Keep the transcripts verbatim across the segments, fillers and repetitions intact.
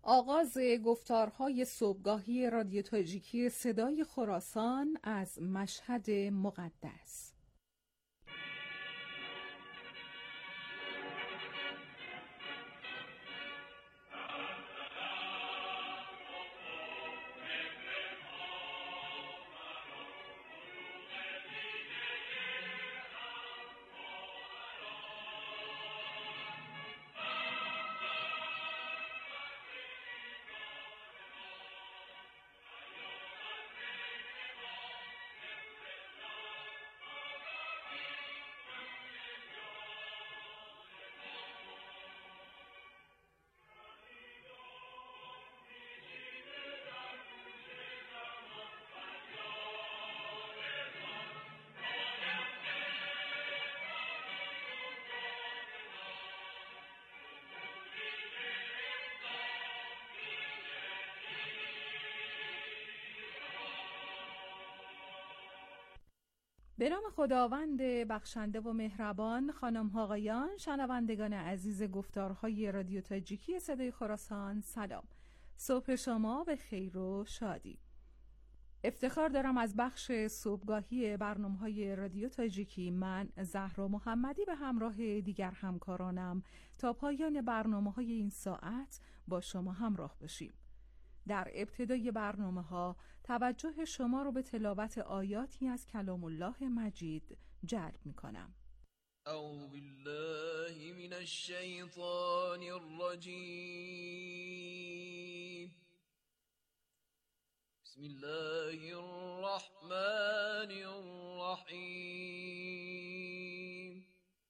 آغاز گفتارهای صبحگاهی رادیو تاجیکی صدای خراسان از مشهد مقدس. به نام خداوند بخشنده و مهربان. خانم ها آقایان، شنوندگان عزیز گفتارهای رادیو تاجیکی صدای خراسان، سلام. صبح شما به خیر و شادی. افتخار دارم از بخش صبحگاهی برنامه‌های رادیو تاجیکی من زهرا محمدی به همراه دیگر همکارانم تا پایان برنامه‌های این ساعت با شما همراه باشیم. در ابتدای برنامه‌ها توجه شما رو به تلاوت آیاتی از کلام الله مجید جلب می‌کنم. اعوذ بالله من الشیطان الرجیم. بسم الله الرحمن الرحیم.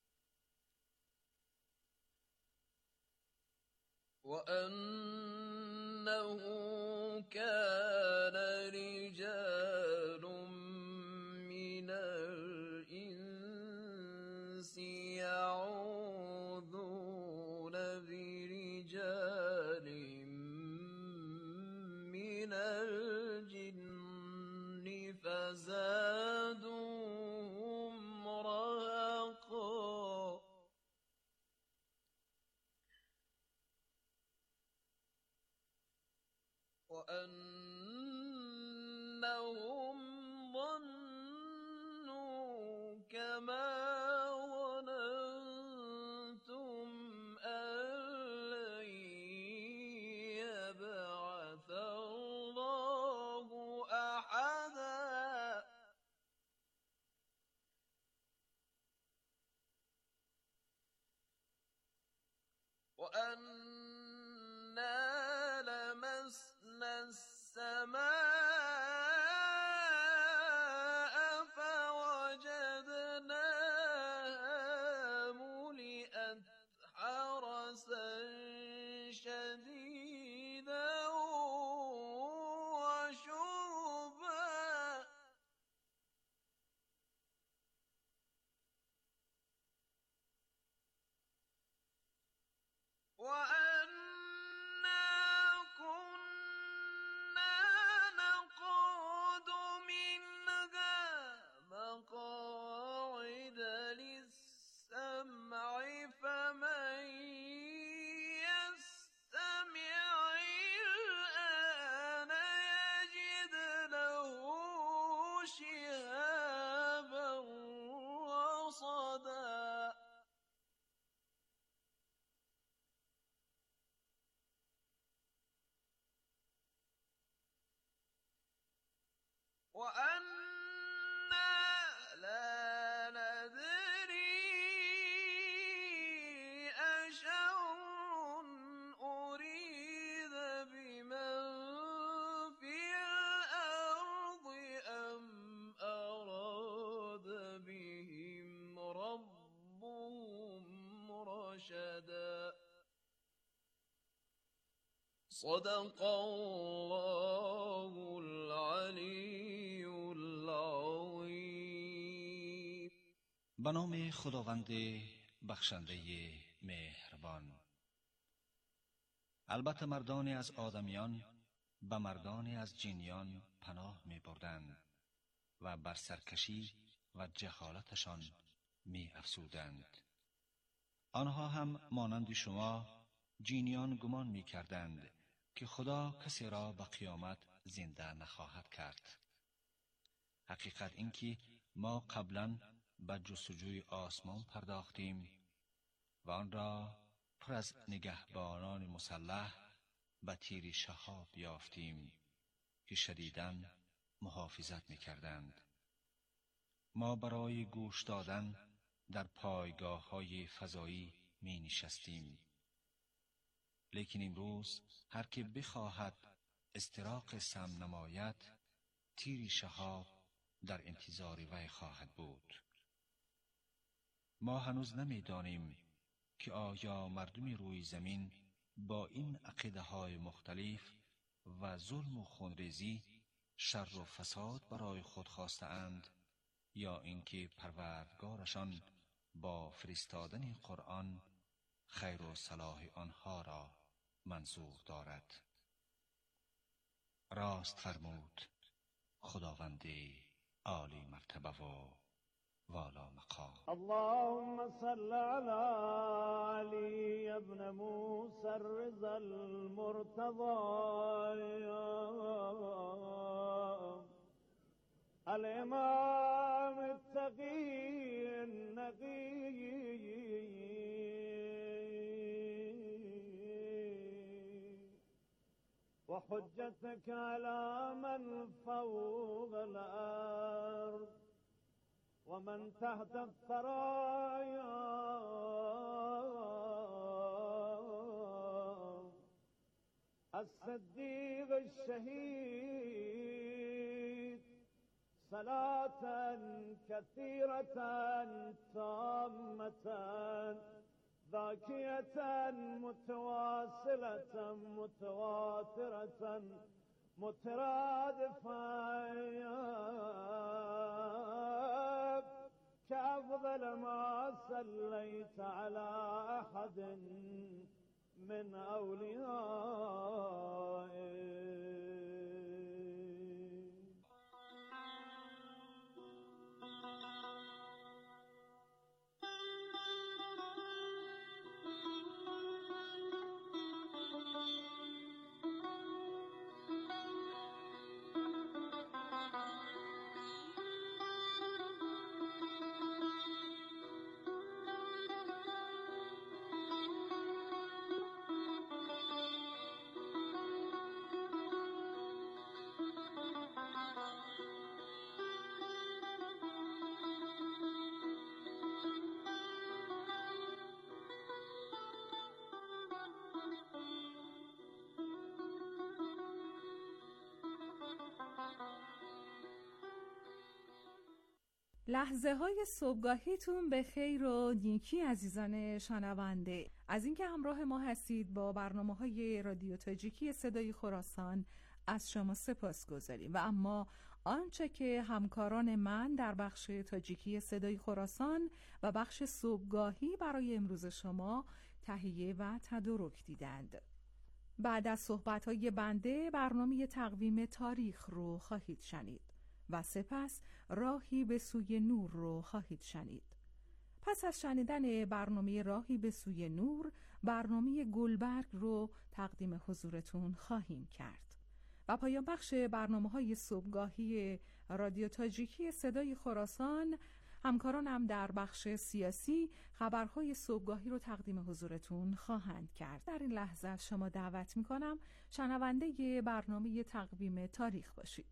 وأنه كان رجال من الإنس يعوذون برجال من الجن فزادوهم رهقا. وأنهم ظنوا كما ظننتم أن لن يبعث الله أحدا. وأنا لمسنا السماء فوجدناها ملئت حرسا شديدا وشهبا. وأنا كنا نقعد منها مقاعد للسمع فمن يستمع الآن يجد له شهابا رصدا. وأنا لا ندري أشر أريد بمن في الأرض أم أراد بهم ربهم رشدا. صدق الله العلی العظیم. به نام خداوند بخشنده مهربان. البته مردانی از آدمیان به مردانی از جنیان پناه می بردند و بر سرکشی و جهالتشان می افزودند. آنها هم مانند شما جنیان گمان می کردند که خدا کسی را به قیامت زنده نخواهد کرد. حقیقت این که ما قبلا به جستجوی آسمان پرداختیم و آن را پر از نگهبانان مسلح به تیر شهاب یافتیم که شدیداً محافظت می‌کردند. ما برای گوش دادن در پایگاه‌های فضایی می نشستیم. لیکن امروز هر که بخواهد استراق سم نماید، تیر شهاب در انتظار وی خواهد بود. ما هنوز نمی‌دانیم که آیا مردم روی زمین با این عقیده‌های مختلف و ظلم و خونریزی شر و فساد برای خود خواسته‌اند یا اینکه پروردگارشان با فرستادن قرآن خیر و صلاح آنها را منظور دارد. راست فرمود خداوند عالی مرتبه و والا مقام. اللهم صل على علي ابن موسى الرضا المرتضى الإمام التقي النقي وحجتك على من فوق الأرض ومن تحت الثرايا الصديق الشهيد صلاة كثيرة تامة ذاكية متواصلة متواترة مترادفة كأفضل ما صليت على أحد من أوليائك. لحظه های صبحگاهیتون به خیر و نیکی عزیزان شنونده. از اینکه همراه ما هستید با برنامه های رادیو تاجیکی صدای خراسان از شما سپاس گذاریم. و اما آنچه که همکاران من در بخش تاجیکی صدای خراسان و بخش صبحگاهی برای امروز شما تهیه و تدارک دیدند. بعد از صحبت‌های بنده برنامه تقویم تاریخ رو خواهید شنید و سپس راهی به سوی نور رو خواهید شنید. پس از شنیدن برنامه راهی به سوی نور، برنامه گلبرگ رو تقدیم حضورتون خواهیم کرد. و پایان بخش برنامه‌های صبحگاهی رادیو تاجیکی صدای خراسان، همکارانم در بخش سیاسی خبرهای صبحگاهی رو تقدیم حضورتون خواهند کرد. در این لحظه از شما دعوت می‌کنم شنونده برنامه تقویم تاریخ باشید.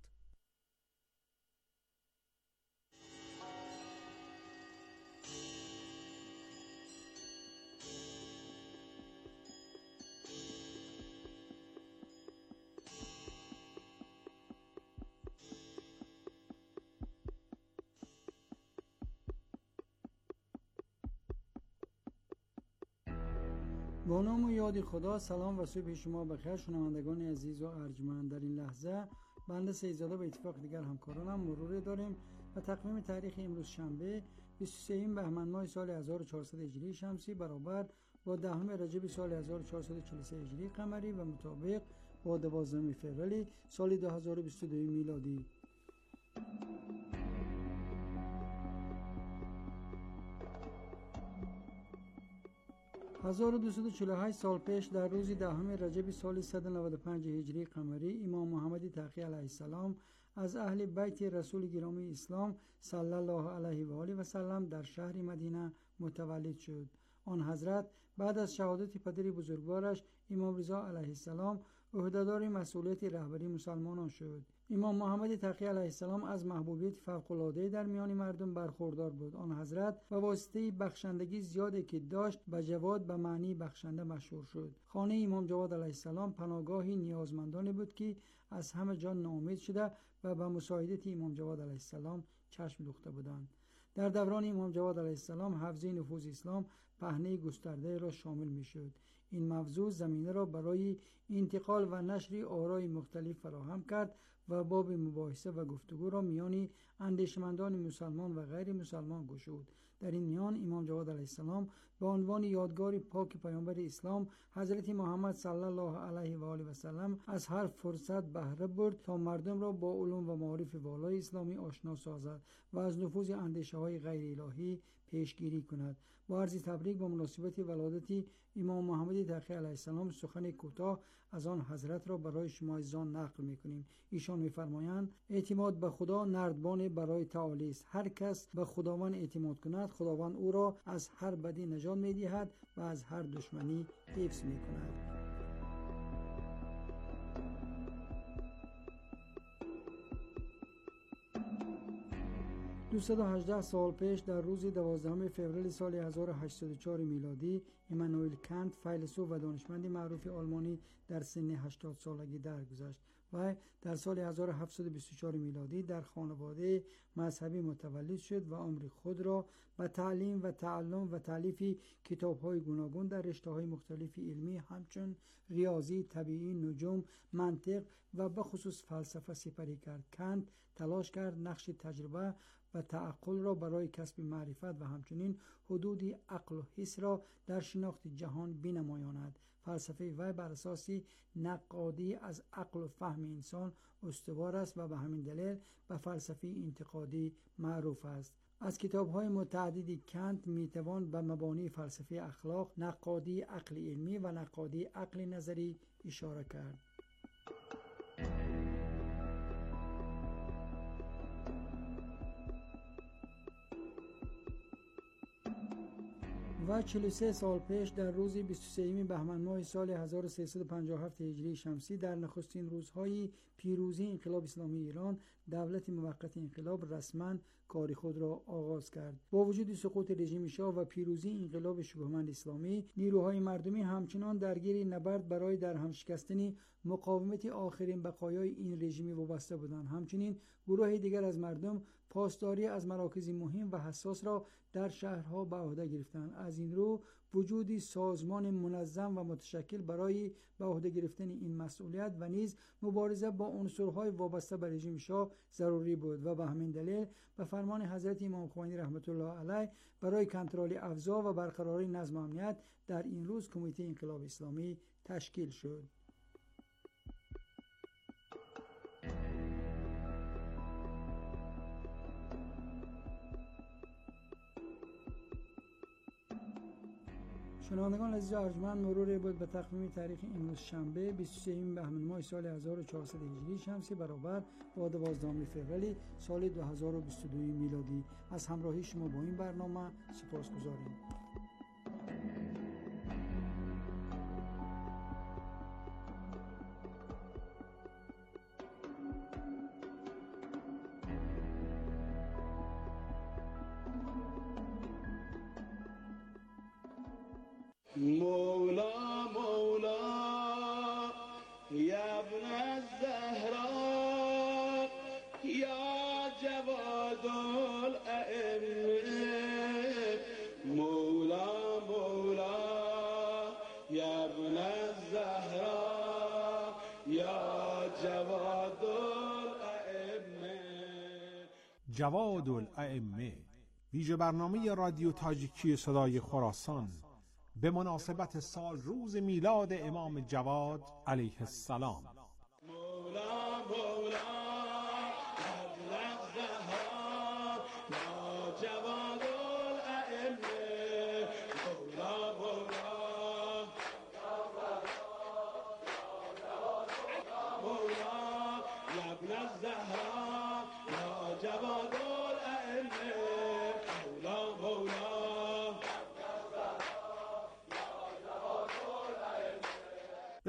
با نام و یاد خدا. سلام و صبح شما بخیر شنوندگان عزیز و ارجمند. در این لحظه بنده سیدزاده به اتفاق دیگر همکارانم مرور داریم و تقویم تاریخ امروز شنبه بیست و سوم بهمن ماه سال هزار و چهارصد هجری شمسی برابر با دهم رجب سال هزار و چهارصد و چهل و سه هجری قمری و مطابق با دوازدهم فوریه سال دو هزار و بیست و دو میلادی. هزار و دویست و چهل و هشت سال پیش در روز دهم رجب سال صد و نود و پنج هجری قمری امام محمد تقی علیه السلام از اهل بیت رسول گرامی اسلام صلی الله علیه و آله و سلم در شهر مدینه متولد شد. آن حضرت بعد از شهادت پدر بزرگوارش امام رضا علیه السلام عهدهدار مسئولیت رهبری مسلمانان شد. امام محمد تقی علیه السلام از محبوبیت فوق‌العاده در میان مردم برخوردار بود. آن حضرت به واسطه بخشندگی زیادی که داشت به جواد به معنی بخشنده مشهور شد. خانه امام جواد علیه السلام پناهگاهی نیازمندانی بود که از همه جان ناامید شده و به مساعدت امام جواد علیه السلام چشم دوخته بودند. در دوران امام جواد علیه السلام حوزه نفوذ اسلام پهنه گسترده را شامل می شد. این موضوع زمینه را برای انتقال و نشر آرای مختلف فراهم کرد و باب مباحثه و گفتگو را میان اندیشمندان مسلمان و غیر مسلمان گشود. در این میان امام جواد علیه السلام به عنوان یادگار پاک پیامبر اسلام حضرت محمد صلی الله علیه و آله و سلم از هر فرصت بهره برد تا مردم را با علوم و معارف والای اسلامی آشنا سازد و از نفوذ اندیشه های غیر الهی پیشگیری کند. با عرض تبریک با مناسبت ولادت امام محمد تقی علیه السلام سخن کوتاه از آن حضرت را برای شما عزیزان نقل می‌کنیم. ایشان می‌فرمایند اعتماد به خدا نردبان برای تعالی است. هر کس به خداوند اعتماد کند خداوند او را از هر بدی نجات می‌دهد و از هر دشمنی حفظ می‌کند. دویست و هجده سال پیش در روز دوازدهم فوریه سال هزار و هشتصد و چهار میلادی ایمانوئل کانت فیلسوف و دانشمند معروف آلمانی در سن هشتاد سالگی درگذشت و در سال هزار و هفتصد و بیست و چهار میلادی در خانواده مذهبی متولد شد و عمر خود را به تعلیم و تعلم و تالیف کتاب‌های گوناگون در رشته‌های مختلف علمی همچون ریاضی، طبیعی، نجوم، منطق و به خصوص فلسفه سپری کرد. کانت تلاش کرد نقش تجربه و تعقل را برای کسب معرفت و همچنین حدود عقل و حس را در شناخت جهان بنمایاند. فلسفه وی بر اساس نقادی از عقل و فهم انسان استوار است و به همین دلیل به فلسفه انتقادی معروف است. از کتاب‌های متعددی کانت میتوان به مبانی فلسفه اخلاق، نقادی عقل علمی و نقادی عقل نظری اشاره کرد. و چهل و سه سال پیش در روز بیست و سوم بهمن ماه سال هزار و سیصد و پنجاه و هفت هجری شمسی در نخستین روزهای پیروزی انقلاب اسلامی ایران دولت موقت انقلاب رسما کار خود را آغاز کرد. با وجود سقوط رژیم شاه و پیروزی انقلاب شبهمند اسلامی، نیروهای مردمی همچنان درگیر نبرد برای در هم شکستن مقاومت آخرین بقایای این رژیم وابسته بودند. همچنین گروه دیگر از مردم پاسداری از مراکز مهم و حساس را در شهرها به عهده گرفتند. از این رو وجود سازمان منظم و متشکل برای به عهده گرفتن این مسئولیت و نیز مبارزه با عنصرهای وابسته به رژیم شاه ضروری بود و به همین دلیل به فرمان حضرت امام خمینی رحمت الله علیه برای کنترل اوضاع و برقراری نظم و امنیت در این روز کمیته انقلاب اسلامی تشکیل شد. شنوندگان عزیز ارجمند، مرور بود به تقویم تاریخ امروز شنبه بیست و سوم بهمن ماه سال هزار و چهارصد هجری شمسی برابر با دوازدهم فوریه سال دو هزار و بیست و دو میلادی. از همراهی شما با این برنامه سپاسگزاریم. مولا مولا يا ابن الزهراء يا جواد الأئمة مولا مولا يا ابن الزهراء يا جواد الأئمة. جواد الائمه ویژه برنامه رادیو تاجیکی صدای خراسان به مناسبت سال روز میلاد امام جواد علیه السلام. مولا مولا ابن الزهراء يا جواد الأئمة مولا مولا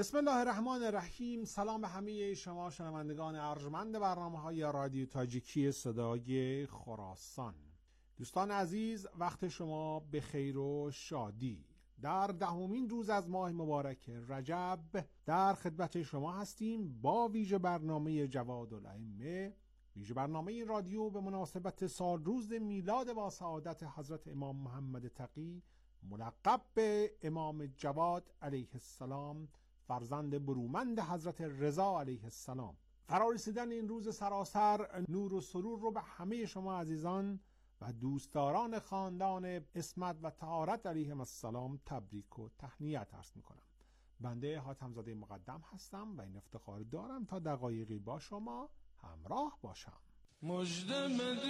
بسم الله الرحمن الرحیم. سلام به همه شما شنوندگان ارجمند برنامه‌های رادیو تاجیکی صدای خراسان. دوستان عزیز، وقت شما به خیر و شادی. در دهمین روز از ماه مبارک رجب در خدمت شما هستیم با ویژه برنامه جوادالائمه، ویژه برنامه این رادیو به مناسبت سال روز میلاد با سعادت حضرت امام محمد تقی ملقب به امام جواد علیه السلام، فرزند برومند حضرت رضا علیه السلام. فرارسیدن این روز سراسر نور و سرور رو به همه شما عزیزان و دوستداران خاندان عصمت و طهارت علیهم السلام تبریک و تهنیت عرض میکنم. بنده حاتم‌زاده مقدم هستم و این افتخار دارم تا دقایقی با شما همراه باشم. مژده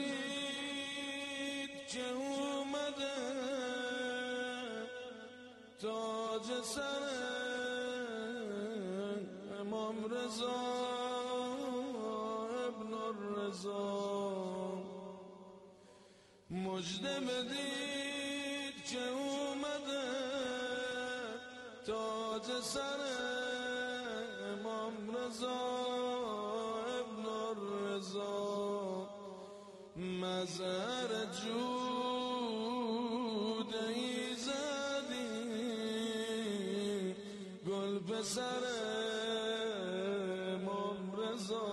بدید که اومده تاج سر امام رضا ابن الرضا. مژده بدید که اومده تاج سر امام رضا ابن الرضا. مظهر جود ایزدی گل به سر امام رضا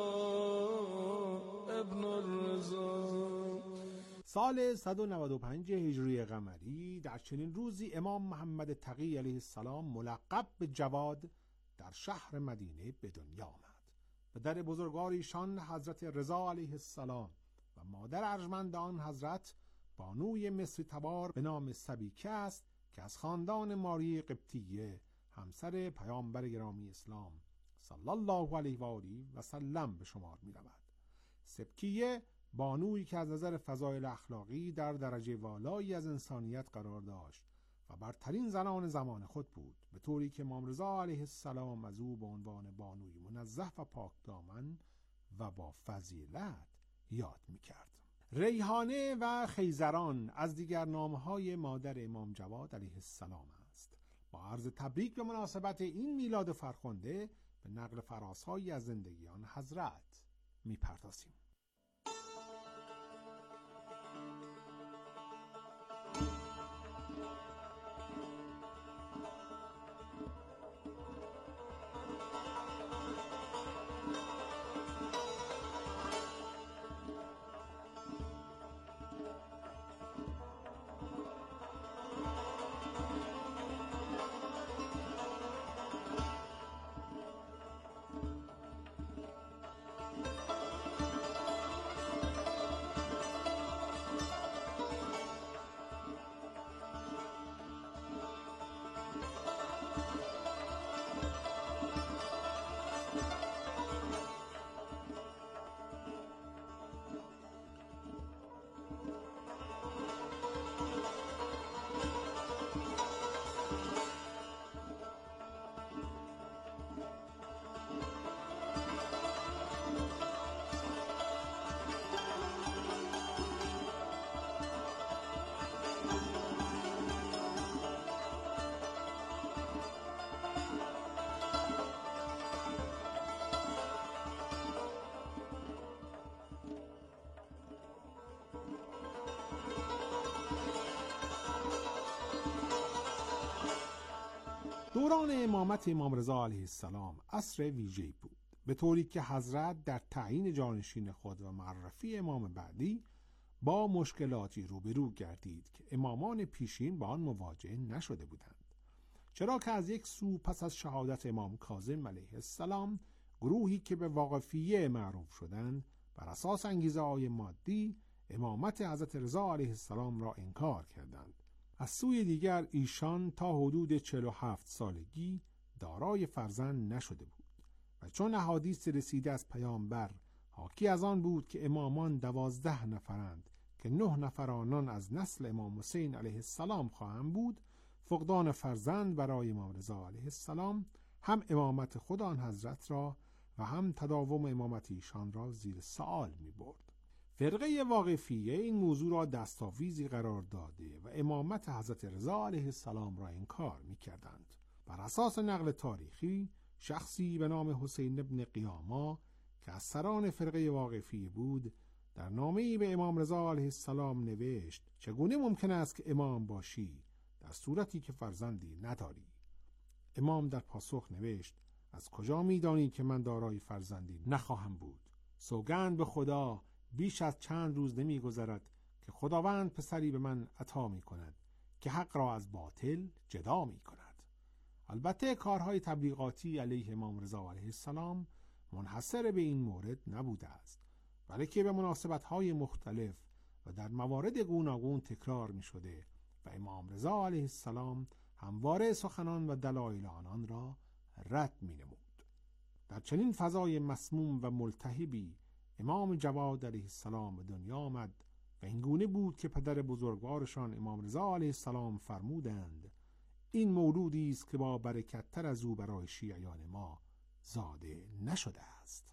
ابن الرضا. سال صد و نود و پنج هجری قمری در چنین روزی امام محمد تقی علیه السلام ملقب به جواد در شهر مدینه به دنیا آمد. پدر بزرگوار ایشان حضرت رضا علیه السلام و مادر ارجمند آن حضرت بانوی مصری تبار به نام سبیکه است که از خاندان ماری قبطیه همسر پیامبر گرامی اسلام صلی الله علیه و آله و سلم به شمار می رود. سبکیه بانویی که از نظر فضایل اخلاقی در درجه والایی از انسانیت قرار داشت و برترین زنان زمان خود بود، به طوری که امام رضا علیه السلام از او به عنوان بانوی منزه و پاکدامن و با فضیلت یاد می‌کرد. ریحانه و خیزران از دیگر نام‌های مادر امام جواد علیه السلام است. با عرض تبریک به مناسبت این میلاد فرخنده به نقل فراس‌هایی از زندگی آن حضرت می‌پردازیم. دوران امامت امام رضا علیه السلام عصر ویژه‌ای بود، به طوری که حضرت در تعیین جانشین خود و معرفی امام بعدی با مشکلاتی روبرو گردید که امامان پیشین با آن مواجه نشده بودند. چرا که از یک سو پس از شهادت امام کاظم علیه السلام گروهی که به واقفیه معروف شدند بر اساس انگیزه‌های مادی امامت حضرت رضا علیه السلام را انکار کردند. از سوی دیگر ایشان تا حدود چهل و هفت سالگی دارای فرزند نشده بود و چون احادیث رسیده از پیامبر حاکی از آن بود که امامان دوازده نفرند که نه نفر آنان از نسل امام حسین علیه السلام خواهند بود، فقدان فرزند برای امام رضا علیه السلام هم امامت خود آن حضرت را و هم تداوم امامت ایشان را زیر سوال می برد. فرقه واقفیه این موضوع را دستاویزی قرار داده و امامت حضرت رضا علیه السلام را انکار می کردند. بر اساس نقل تاریخی شخصی به نام حسین ابن قیاما که از سران فرقه واقفی بود در نامه‌ای به امام رضا علیه السلام نوشت چگونه ممکن است که امام باشی در صورتی که فرزندی نداری؟ امام در پاسخ نوشت از کجا می‌دانی که من دارای فرزندی نخواهم بود؟ سوگند به خدا بیش از چند روز نمی‌گذرد که خداوند پسری به من عطا می‌کند که حق را از باطل جدا می‌کند. البته کارهای تبلیغاتی علیه امام رضا علیه السلام منحصر به این مورد نبوده است، بلکه به مناسبت‌های مختلف و در موارد گوناگون تکرار می‌شده و امام رضا علیه السلام همواره سخنان و دلایل آنان را رد می‌نمود. در چنین فضای مسموم و ملتهبی امام جواد علیه السلام به دنیا آمد و این گونه بود که پدر بزرگوارشان امام رضا علیه السلام فرمودند این مولودی است که با برکت تر از او برای شیعیان ما زاده نشده است.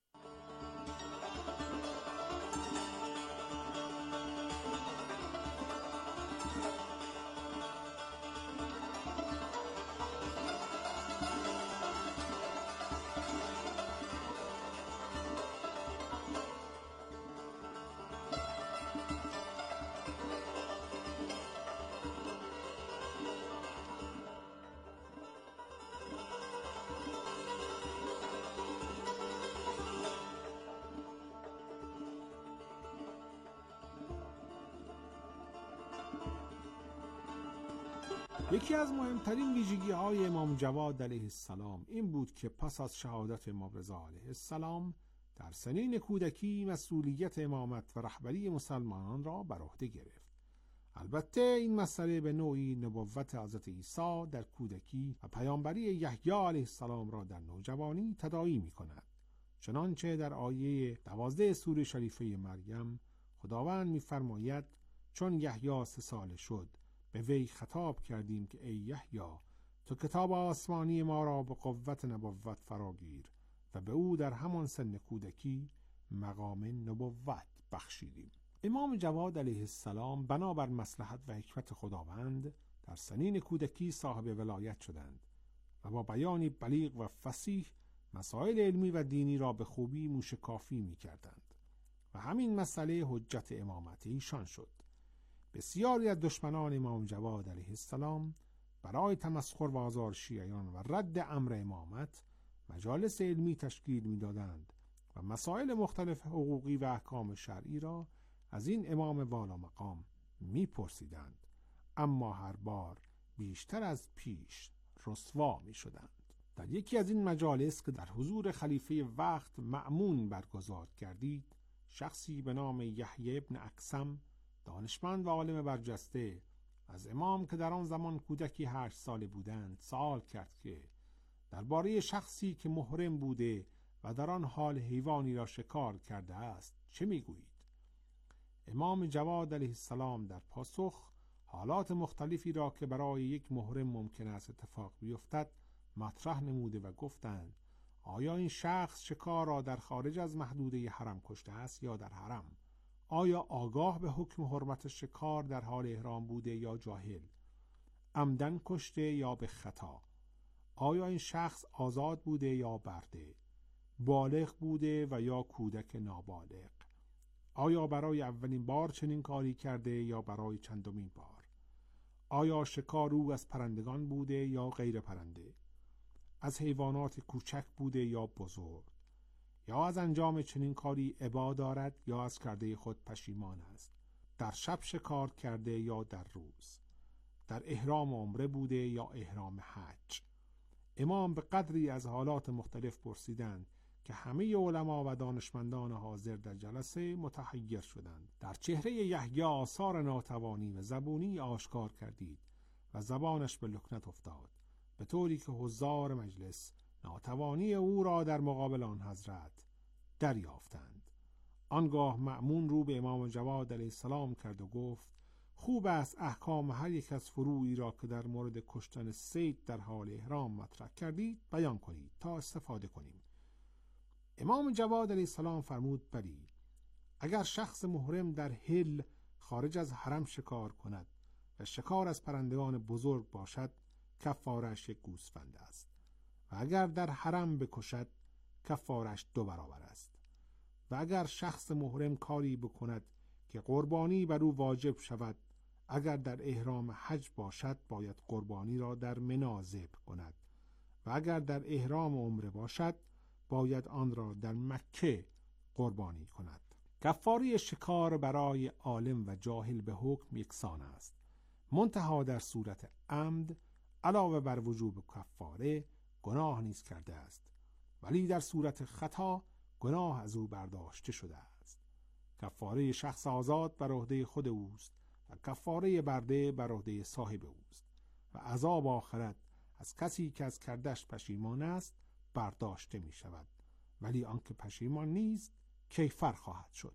یکی از مهمترین ویژگی های امام جواد علیه السلام این بود که پس از شهادت امام رضا علیه السلام در سنین کودکی مسئولیت امامت و رهبری مسلمانان را بر عهده گرفت. البته این مسئله به نوعی نبوت حضرت عیسی در کودکی و پیامبری یحیی علیه السلام را در نوجوانی تداعی می کند. چنانچه در آیه دوازده سوره شریفه مریم خداوند می فرماید چون یحیی سه ساله شد به وی خطاب کردیم که ای یحیی تو کتاب آسمانی ما را به قوت نبوت فراگیر و به او در همان سن کودکی مقام نبوت بخشیدیم. امام جواد علیه السلام بنابر مصلحت و حکمت خداوند در سنین کودکی صاحب ولایت شدند و با بیانی بلیغ و فصیح مسائل علمی و دینی را به خوبی موشکافی می کردند و همین مسئله حجت امامت ایشان شد. بسیاری از دشمنان امام جواد علیه السلام برای تمسخر و آزار شیعیان و رد امر امامت مجالس علمی تشکیل می‌دادند و مسائل مختلف حقوقی و احکام شرعی را از این امام والا مقام می‌پرسیدند، اما هر بار بیشتر از پیش رسوا می‌شدند. در یکی از این مجالس که در حضور خلیفه وقت مأمون برگزار گردید، شخصی به نام یحیی ابن اقسم دانشمند و عالم برجسته از امام که در آن زمان کودکی هشت ساله بودند سوال کرد که درباره شخصی که محرم بوده و در آن حال حیوانی را شکار کرده است چه میگویید؟ امام جواد علیه السلام در پاسخ حالات مختلفی را که برای یک محرم ممکن است اتفاق بیفتد مطرح نموده و گفتند آیا این شخص شکار را در خارج از محدوده حرم کشته است یا در حرم؟ آیا آگاه به حکم حرمت شکار در حال احرام بوده یا جاهل؟ عمدن کشته یا به خطا؟ آیا این شخص آزاد بوده یا برده؟ بالغ بوده و یا کودک نابالغ؟ آیا برای اولین بار چنین کاری کرده یا برای چندمین بار؟ آیا شکار او از پرندگان بوده یا غیر پرنده؟ از حیوانات کوچک بوده یا بزرگ؟ یا از انجام چنین کاری ابا دارد یا از کرده خود پشیمان است؟ در شب شکار کرده یا در روز؟ در احرام عمره بوده یا احرام حج؟ امام به قدری از حالات مختلف پرسیدند که همه علما و دانشمندان حاضر در جلسه متحیر شدند. در چهره یحیی آثار ناتوانی و زبونی آشکار کردید و زبانش به لکنت افتاد، به طوری که حضار مجلس ناتوانی او را در مقابل آن حضرت دریافتند. آنگاه مأمون رو به امام جواد علیه السلام کرد و گفت خوب است احکام هر یک از فروعی را که در مورد کشتن صید در حال احرام مطرح کردید بیان کنید تا استفاده کنیم. امام جواد علیه السلام فرمود بلی، اگر شخص محرم در حل خارج از حرم شکار کند و شکار از پرندگان بزرگ باشد کفارش یک گوسفند است و اگر در حرم بکشد کفارش دو برابر است. و اگر شخص محرم کاری بکند که قربانی بر او واجب شود، اگر در احرام حج باشد باید قربانی را در منی ذبح کند و اگر در احرام عمره باشد باید آن را در مکه قربانی کند. کفاره شکار برای عالم و جاهل به حکم یکسان است، منتها در صورت عمد علاوه بر وجوب کفاره گناه نیز کرده است، ولی در صورت خطا گناه از او برداشته شده است. کفاره شخص آزاد بر عهده خود اوست و کفاره برده بر عهده صاحب اوست و عذاب آخرت از کسی که از کردش پشیمان است برداشته می شود، ولی آنکه پشیمان نیست کیفر خواهد شد.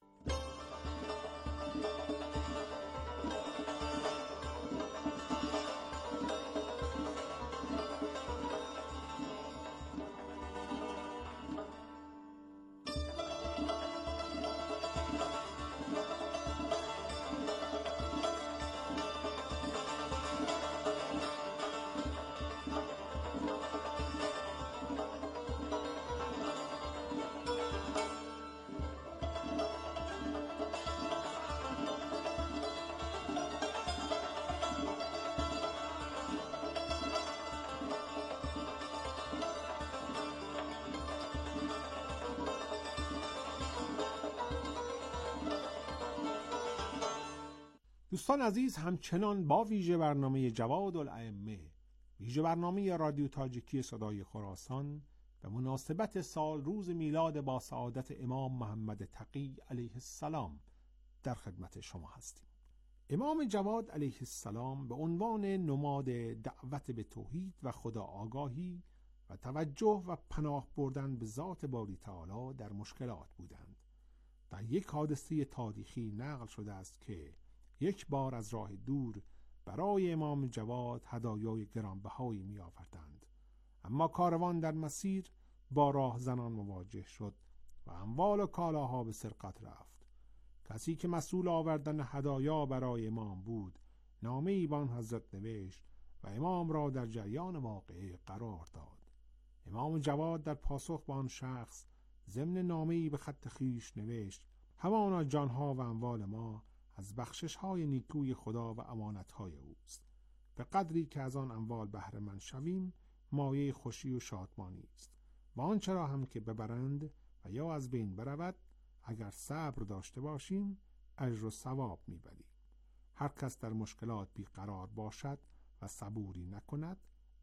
دوستان عزیز، همچنان با ویژه برنامه جواد الائمه، ویژه برنامه رادیو تاجیکی صدای خراسان به مناسبت سال روز میلاد با سعادت امام محمد تقی علیه السلام در خدمت شما هستیم. امام جواد علیه السلام به عنوان نماد دعوت به توحید و خدا آگاهی و توجه و پناه بردن به ذات باری تعالی در مشکلات بودند. در یک حادثه تاریخی نقل شده است که یک بار از راه دور برای امام جواد هدایای گرانبهایی می آوردند، اما کاروان در مسیر با راهزنان مواجه شد و اموال و کالاها به سرقت رفت. کسی که مسئول آوردن هدایا برای امام بود نامه‌ای به آن حضرت نوشت و امام را در جریان واقعه قرار داد. امام جواد در پاسخ به آن شخص ضمن نامه‌ای به خط خویش نوشت: همانا جانها و اموال ما از بخشش‌های نیکوی خدا و امانت‌های اوست. به قدری که از آن اموال بهره مند شویم مایه خوشی و شادمانی است و آنچه را هم که ببرند و یا از بین برود اگر صبر داشته باشیم اجر و ثواب می‌بریم. هر کس در مشکلات بیقرار باشد و صبوری نکند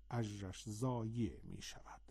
اجرش ضایع می‌شود.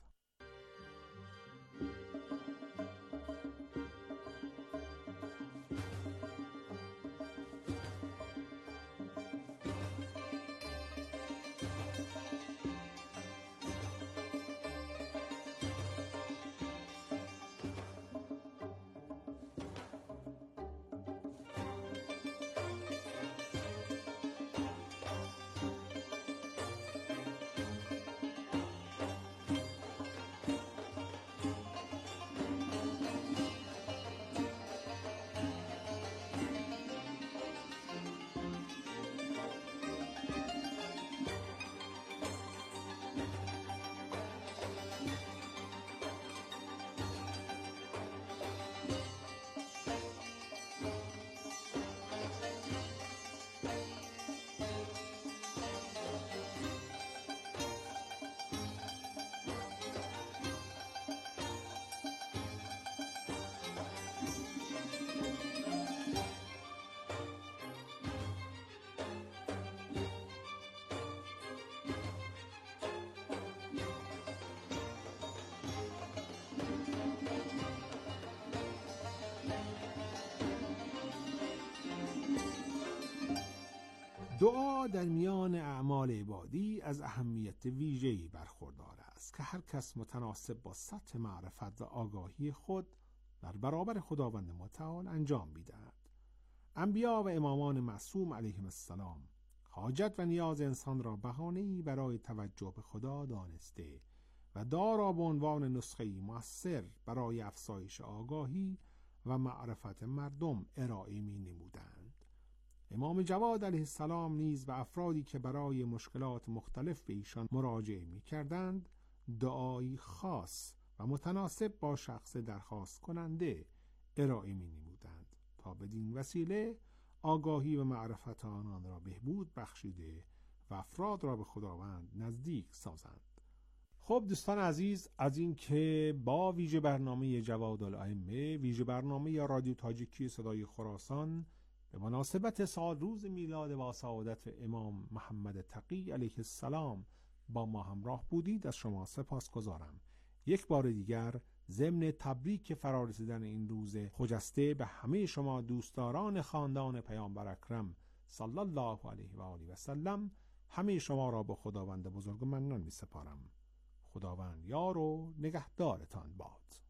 دعا در میان اعمال عبادی از اهمیت ویژه‌ای برخوردار است که هر کس متناسب با سطح معرفت و آگاهی خود در برابر خداوند متعال انجام می‌دهد. انبیا و امامان معصوم علیهم السلام حاجت و نیاز انسان را بهانه‌ای برای توجه به خدا دانسته و دعا را به عنوان نسخه‌ای مؤثر برای افزایش آگاهی و معرفت مردم ارائه می‌نمودند. امام جواد علیه السلام نیز به افرادی که برای مشکلات مختلف به ایشان مراجعه می کردند دعایی خاص و متناسب با شخص درخواست کننده ارائه می نمودند تا بدین وسیله آگاهی و معرفت آنان را بهبود بخشیده و افراد را به خداوند نزدیک سازند. خب دوستان عزیز، از این که با ویژه برنامه جوادالائمه، ویژه برنامه رادیو تاجیکی صدای خراسان به مناسبت سال روز میلاد با سعادت امام محمد تقی علیه السلام با ما همراه بودید، از شما سپاس گذارم. یک بار دیگر ضمن تبریک فرارسیدن این روز خجسته به همه شما دوستداران خاندان پیامبر اکرم صلی الله علیه و آله و سلم، همه شما را به خداوند بزرگ منان می سپارم. خداوند یار و نگهدارتان باد.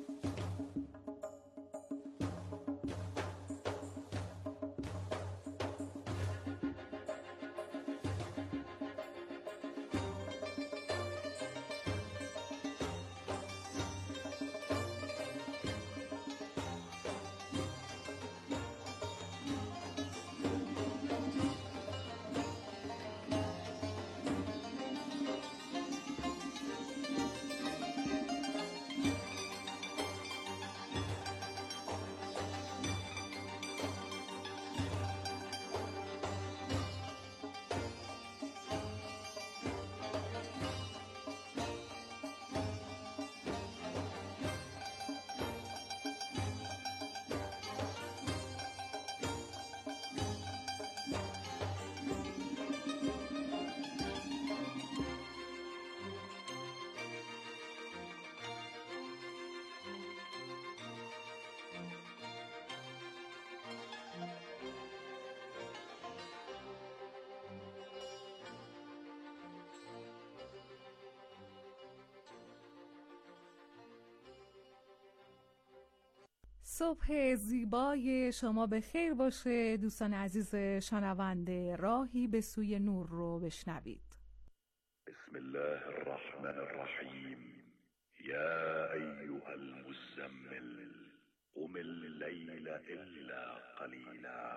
صبح زیبای شما به خیر باشه دوستان عزیز شنونده. راهی به سوی نور رو بشنوید. بسم الله الرحمن الرحیم. یا ایها المزمل قم الليل الا قلیلا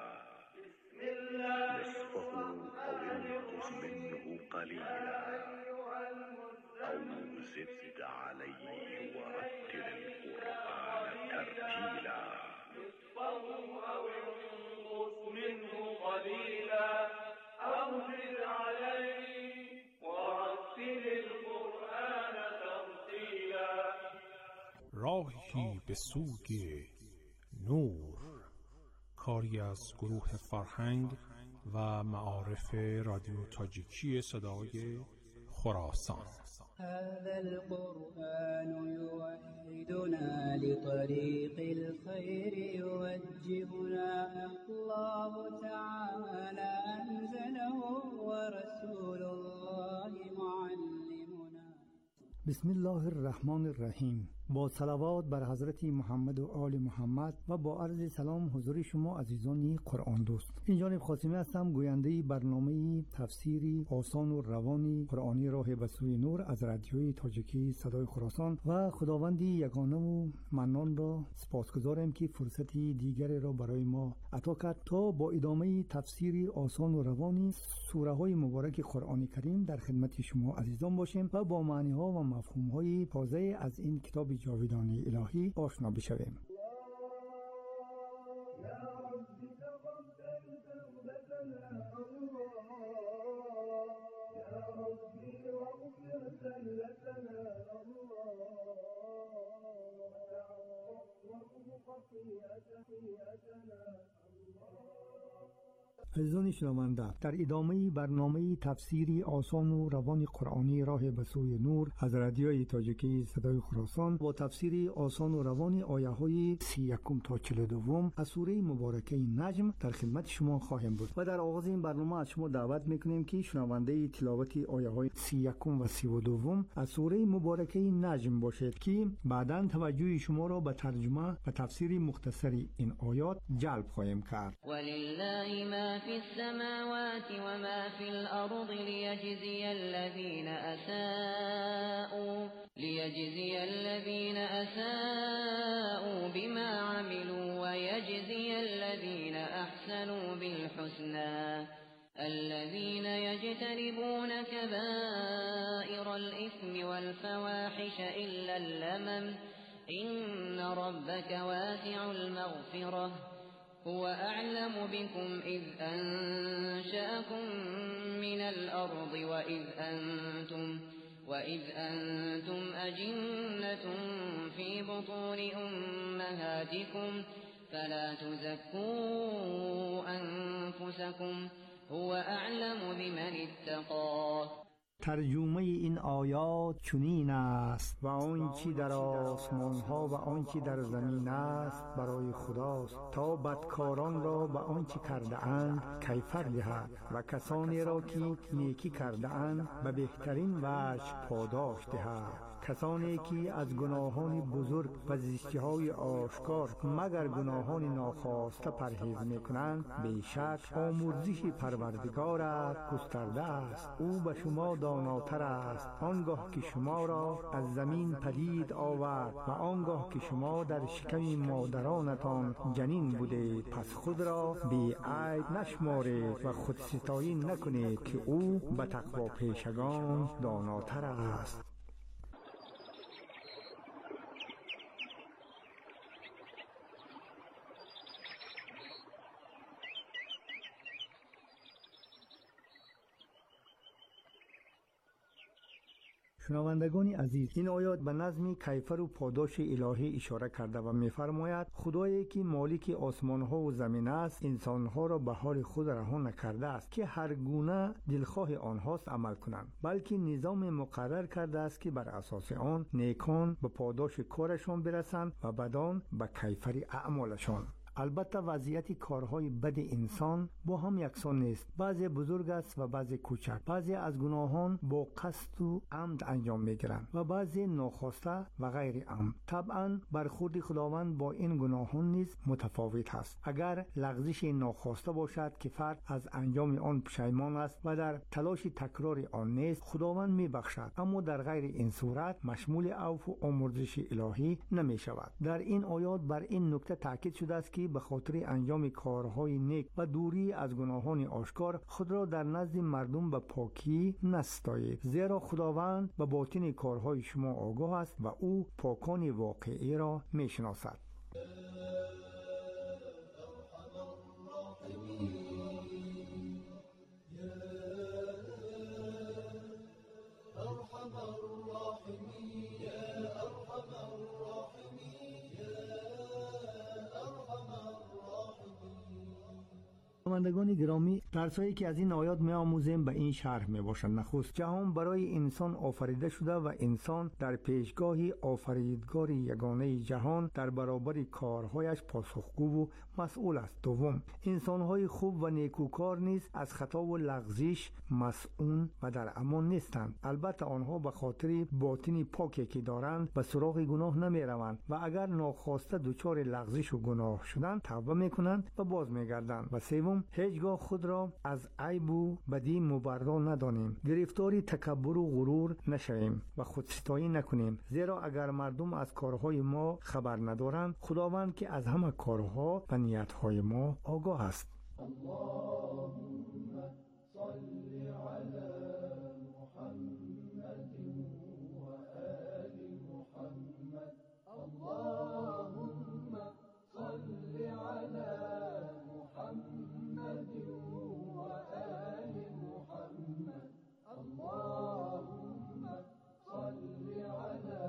نصفه او انقص منه قلیلا او زد علیه ورتل القرآن ترتیلا نصفه او انقص منه قلیلا او زد علیه ورتل القرآن ترتیلا. راهی به سوی نور، کاری از گروه فرهنگ و معارف رادیو تاجیکی صدای خراسان. هذا القرآن يوحدنا لطريق الخير يوجهنا الله تعالى أنزله ورسول الله معلمنا. بسم الله الرحمن الرحیم. با صلوات بر حضرت محمد و آل محمد و با عرض سلام حضور شما عزیزان قرآن دوست. این جانب خاتمی هستم، گوینده برنامه تفسیری آسان و روانی قرآنی راه به سوی نور از رادیوی تاجیکی صدای خراسان و خداوندی یگانه و منان را سپاسگزارم که فرصتی دیگری را برای ما عطا کرد تا با ادامه تفسیری آسان و روانی سوره های مبارک قرآن کریم در خدمت شما عزیزان باشیم و با معنی ها و مفهوم های تازه از این کتاب جاودانی الهی آشنا بشویم. عزیزان شنونده، در ادامه برنامه تفسیری آسان و روان قرآنی راه به سوی نور از رادیوی تاجیکی صدای خراسان با تفسیری آسان و روان آیه های سی یکم تا چهل و دوم از سوره مبارکه نجم در خدمت شما خواهیم بود و در آغاز این برنامه از شما دعوت میکنیم که شنونده تلاوت آیه های سی یکم و سی و دوم از سوره مبارکه نجم باشید که بعداً توجه شما را به ترجمه و تفسیر مختصری این آیات جلب خواهیم کرد. ولله ما في السماوات وما في الأرض ليجزي الذين أساءوا ليجزي الذين أساءوا بما عملوا ويجزي الذين أحسنوا بالحسنى الحسنى الذين يجتنبون كبائر الإثم والفواحش إلا اللمم إن ربك واسع المغفرة هو أعلم بكم إذ أنشأكم من الأرض وإذ أنتم وإذ أنتم أجنة في بطون أمهاتكم فلا تزكوا أنفسكم هو أعلم بمن اتقى. ترجمه این آیات چنین است: و آنچه در آسمان ها و آنچه در زمین است برای خداست تا بدکاران را به آنچه کرده اند کیفر دهد و کسانی را که نیکی کرده اند به بهترین وجه پاداش دهد. کسانی که از گناهان بزرگ و زشتی‌های آشکار مگر گناهان ناخواسته پرهیز می‌کنند بیشک آمرزش پروردگارت گسترده است. او به شما داناتر است. آنگاه که شما را از زمین پدید آورد و آنگاه که شما در شکم مادرانتان جنین بودید، پس خود را بی عیب نشمارید و خود ستایی نکنید که او به تقوا پیشگان داناتر است. شنوندگان عزیز، این آیات به نظم کیفر و پاداش الهی اشاره کرده و می‌فرماید خدایی که مالک آسمان ها و زمین است انسان ها را به حال خود رها نکرده است که هر گونه دلخواه آنهاست عمل کنند، بلکه نظام مقرر کرده است که بر اساس آن نیکان به پاداش کارشان برسند و بدان به کیفر اعمالشان. البته وضعیت کارهای بد انسان با هم یکسان نیست. بعضی بزرگ است و بعضی کوچک. بعضی از گناهان با قصد و عمد انجام میگیرند و بعضی ناخواسته و غیر عمد. طبعا برخورد خداوند با این گناهان نیز متفاوت است. اگر لغزش ناخواسته باشد که فرد از انجام آن پشیمان است و در تلاش تکرار آن نیست، خداوند میبخشد، اما در غیر این صورت مشمول عفو و آمرزش الهی نمی شود. در این آیات بر این نکته تاکید شده است که به خاطر انجام کارهای نیک و دوری از گناهان آشکار خود را در نزد مردم به پاکی نستایید، زیرا خداوند به باطن کارهای شما آگاه است و او پاکان واقعی را میشناسد. شنوندگان گرامی، درسایی که از این آیات می آموزیم به این شرح می باشند. نخست، جهان برای انسان آفریده شده و انسان در پیشگاه آفریدگار یگانه جهان در برابر کارهایش پاسخگو و مسئول است. دوم، انسانهای خوب و نیکوکار نیز از خطا و لغزش مسئول و در امان نیستند. البته آنها به خاطر باطن پاکی که دارند به سراغ گناه نمی روند و اگر ناخواسته دچار لغزش و گناه شدند توبه می کنند و باز می گردند. و سوم، هیچگاه خود را از عیب و بدی مبرا ندانیم، گرفتار تکبر و غرور نشویم و خودستایی نکنیم، زیرا اگر مردم از کارهای ما خبر ندارند، خداوند که از همه کارها و نیتهای ما آگاه است. اللهم صل علی محمد و آل محمد. اللهم صل علی محمد و آل محمد. اللهم صل علی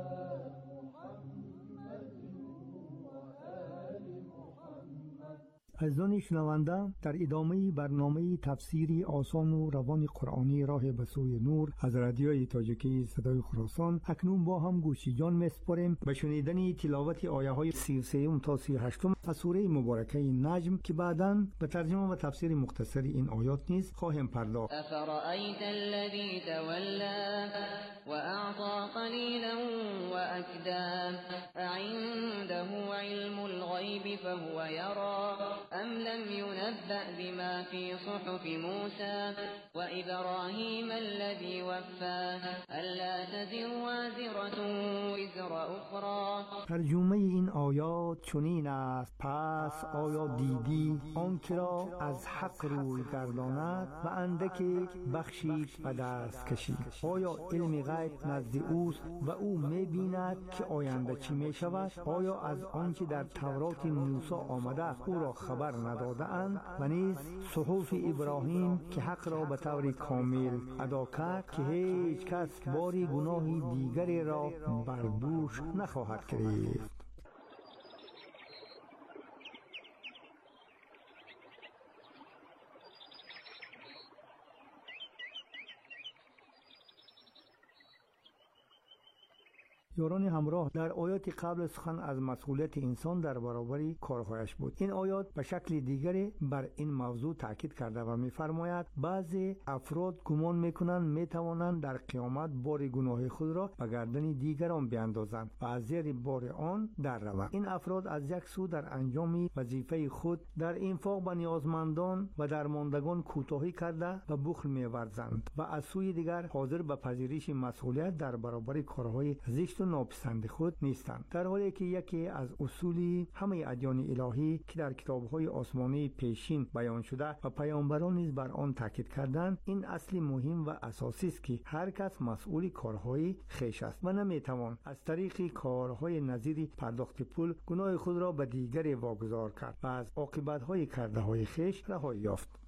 محمد و آل محمد. عزیزان شنونده، در ادامه برنامه تفسیری آسان و روان قرآنی راه به سوی نور از رادیوی تاجیکی صدای خراسان اکنون با هم گوشی جان میسپاریم به شنیدن تلاوت آیه های سی و سه تا سی و هشت از سوره مبارکه نجم که بعداً به ترجمه و تفسیر مختصر این آیات نیز خواهیم پرداخت. افرأیت الذی تولی و اعطى قلیلا و اکدا اعنده علم الغیب فهو یرا ام أم لم ينبأ بما في صحف موسى وإبراهيم الذي وفى ألا تزر وازرة وزر أخرى. ترجمه این آیات چنین است: پس آیا دیدی آنکه را از حق روی گرداند و اندکی بخشید و دست کشید؟ آیا علم غیب نزد اوست و او می‌بیند که آینده چی می‌شود؟ آیا از آنچه در تورات موسی آمده او را خبر نداده اند؟ و نیز صحف ابراهیم که حق را به طور کامل ادا کرد که هیچ کس باری گناهی دیگری را بر دوش نخواهد گرفت. یاران همراه، در آیات قبل سخن از مسئولیت انسان در برابر کارهایش بود. این آیات به شکل دیگری بر این موضوع تاکید کرده و می‌فرماید بعضی افراد گمان می‌کنند می‌توانند در قیامت بار گناه خود را به گردن دیگران بیاندازند و از زیر بار آن در روند. این افراد از یک سو در انجام وظیفه خود در انفاق به نیازمندان و درماندگان کوتاهی کرده و بخل می‌ورزند و از سوی دیگر حاضر به پذیرش مسئولیت در برابر کارهای زشت و ناپسند خود نیستند، در حالی که یکی از اصول همه ادیان الهی که در کتاب‌های آسمانی پیشین بیان شده و پیامبران نیز بر آن تاکید کردند، این اصل مهم و اساسی است که هر کس مسئول کارهای خویش است و نمیتوان از طریق کارهای نظیر پرداخت پول گناه خود را به دیگری واگذار کرد و از عاقبت‌های کرده‌های خویش رهایی یافت.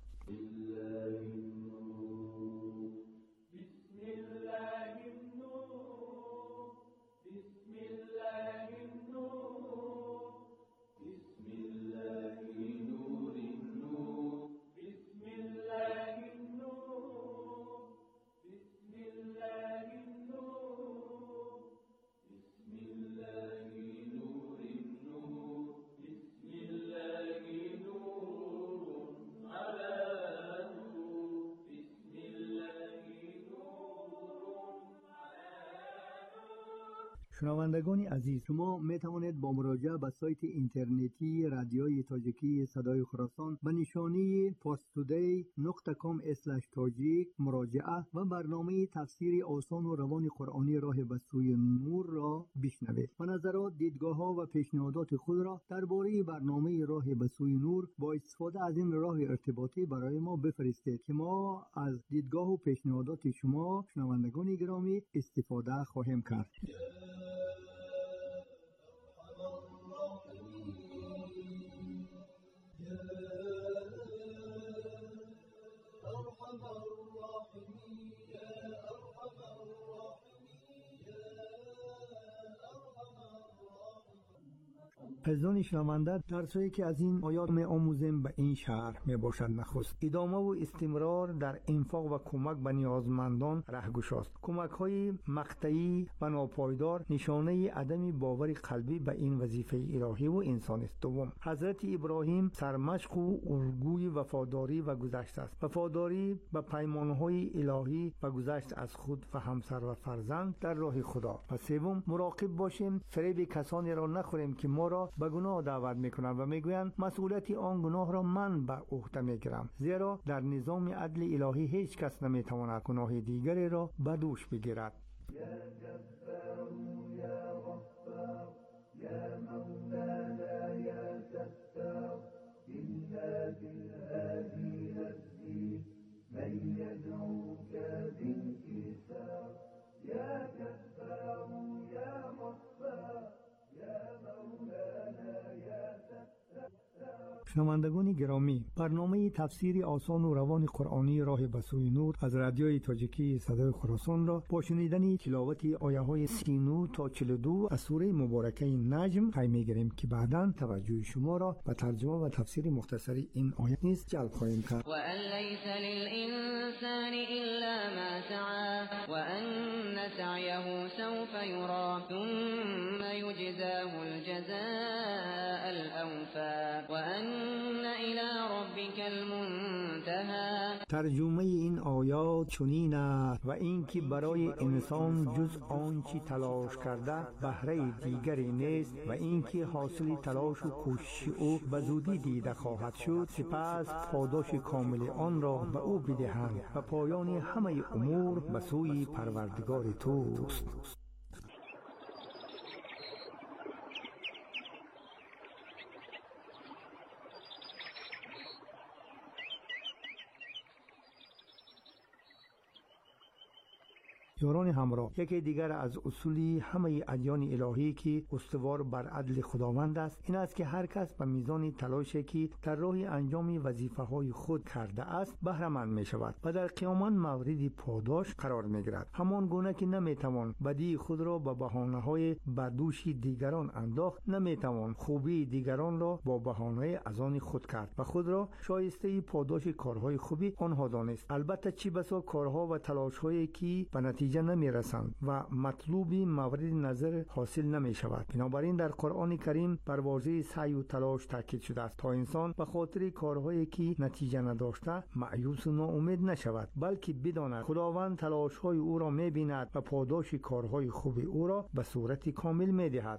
شنوندگان عزیز، شما می توانید با مراجعه به سایت اینترنتی رادیوی تاجیکی صدای خراسان به نشانی پارستودی نقطه کام اسلش تاجیک مراجعه و برنامه تفسیر آسان و روان قرآنی راه به سوی نور را بشنوید و نظرات، دیدگاه ها و پیشنهادات خود را درباره برنامه راه به سوی نور با استفاده از این راه ارتباطی برای ما بفرستید که ما از دیدگاه و پیشنهادات شما شنوندگان گرامی استفاده خواهیم کرد. عزیزان شنونده، درسایی که از این آیات می آموزیم به این شرح می باشد: نخست ادامه و استمرار در انفاق و کمک به نیازمندان رهگشاست. کمک های مقطعی و ناپایدار نشانه عدم باور قلبی به این وظیفه الهی و انسانی است. دوم، حضرت ابراهیم سرمشق و الگوی وفاداری و گذشت است. وفاداری به پیمانهای الهی و گذشت از خود و همسر و فرزند در راه خدا. و سوم، مراقب باشیم فریب کسانی را نخوریم که ما را به گناه دعوت میکنند و میگویند مسئولیت آن گناه را من به عهده میگیرم، زیرا در نظام عدل الهی هیچ کس نمیتواند گناه دیگری را به دوش بگیرد. شنوندگان گرامی، برنامه تفسیر آسان و روان قرآنی راه به سوی نور از رادیوی تاجیکی صدای خراسان را با شنیدن تلاوت آیه های سی و نه تا چهل و دو از سوره مبارکه نجم پی میگیریم که بعداً توجه شما را به ترجمه و تفسیر مختصری این آیه نیز جلب خواهیم کرد. و ان لیس للانسان الا ما سعى و ان سعيه سوف یرى ثم یجزاه الجزاء الاوفى و ان إلى ربك المنتهى ترجمه این آیات چنین است: و اینکه برای انسان جز آنچه تلاش کرده بهره دیگری نیست و اینکه حاصل تلاش و کوشش او به زودی دیده خواهد شد، سپس پاداش کامل آن را به او بدهند و پایان همه امور به سوی پروردگار توست. یاران همراه، یکی دیگر از اصولی همه ادیان الهی که استوار بر عدل خداوند است این است که هر کس به میزان تلاشی که در راه انجام وظیفه های خود کرده است بهره مند می شود و در قیامت مورد پاداش قرار می گیرد. همان گونه که نمی توان بدی خود را با بهانه های بدوش دیگران انداخت، نمی توان خوبی دیگران را با بهانه از آن خود کرد و خود را شایسته پاداش کارهای خوبی آنها دانست. البته چی بسا کارها و تلاش هایی که به نتیجه نمی رسند و مطلوبی مورد نظر حاصل نمی شود. بنابراین در قرآن کریم بر واژه سعی و تلاش تاکید شده است تا انسان به خاطر کارهایی که نتیجه نداشته مایوس و ناامید نشود، بلکه بداند خداوند تلاش های او را می بیند و پاداش کارهای خوب او را به صورت کامل می دهد.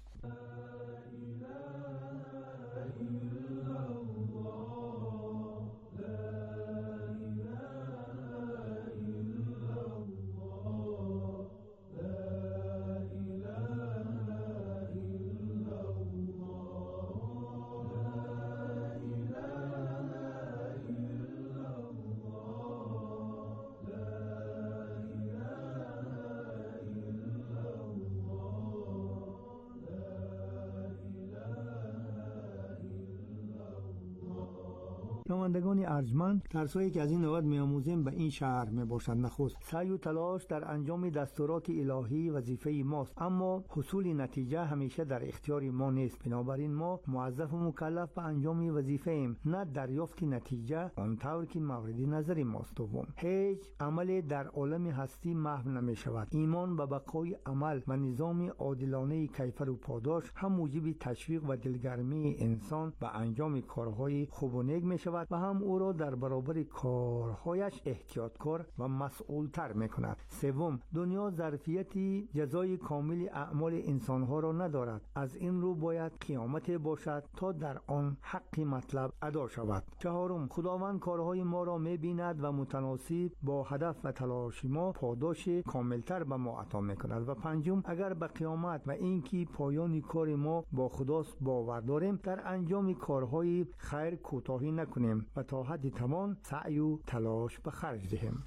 شنوندگان ارجمند، درسایی که از این نوبت می‌آموزیم به این شهر میباشد: نخست، سعی و تلاش در انجام دستورات الهی وظیفه ماست، اما حصول نتیجه همیشه در اختیار ما نیست. بنابراین ما موظف و مکلف به انجام وظیفه ایم، نه دریافت نتیجه آنطور که مورد نظر ماست. دوم، هیچ عمل در عالم هستی محو نمی شود. ایمان به بقای عمل و نظام عادلانه کیفر و پاداش هم موجب تشویق و دلگرمی انسان به انجام کارهای خوب و نیک می شود و هم او را در برابر کارهایش احتیاطکار و مسئولتر می کند. سوم، دنیا ظرفیتی جزای کامل اعمال انسانها را ندارد. از این رو باید قیامت باشد تا در آن حق مطلب ادا شود. چهارم، خداوند کارهای ما را می بیند و متناسب با هدف و تلاش ما پاداش کاملتر به ما عطا می کند. و پنجم، اگر به قیامت و اینکه پایان کار ما با خداست باور داریم، در انجام کارهای خیر کوتاهی نکنیم و تا حد توان سعی و تلاش به خرج دهیم.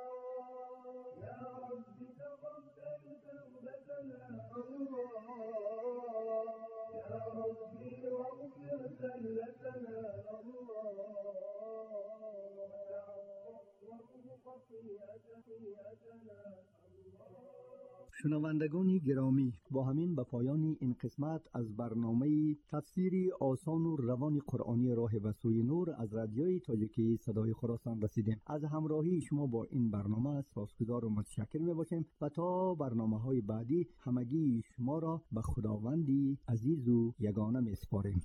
شنوندگان گرامی، با همین به پایان این قسمت از برنامه تفسیر آسان و روان قرآنی راه به سوی نور از رادیوی تاجیکی صدای خراسان رسیدیم. از همراهی شما با این برنامه سپاسگزار و متشکر میباشیم و تا برنامه های بعدی همگی شما را به خداوندی عزیز و یگانه میسپاریم.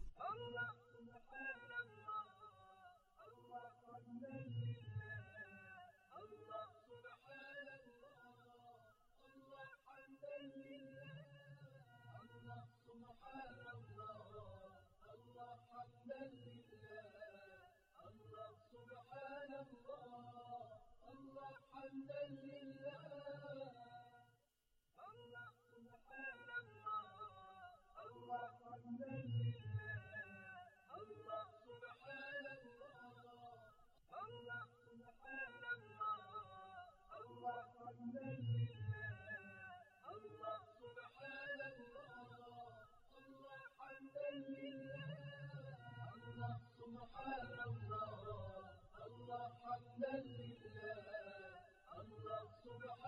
Allah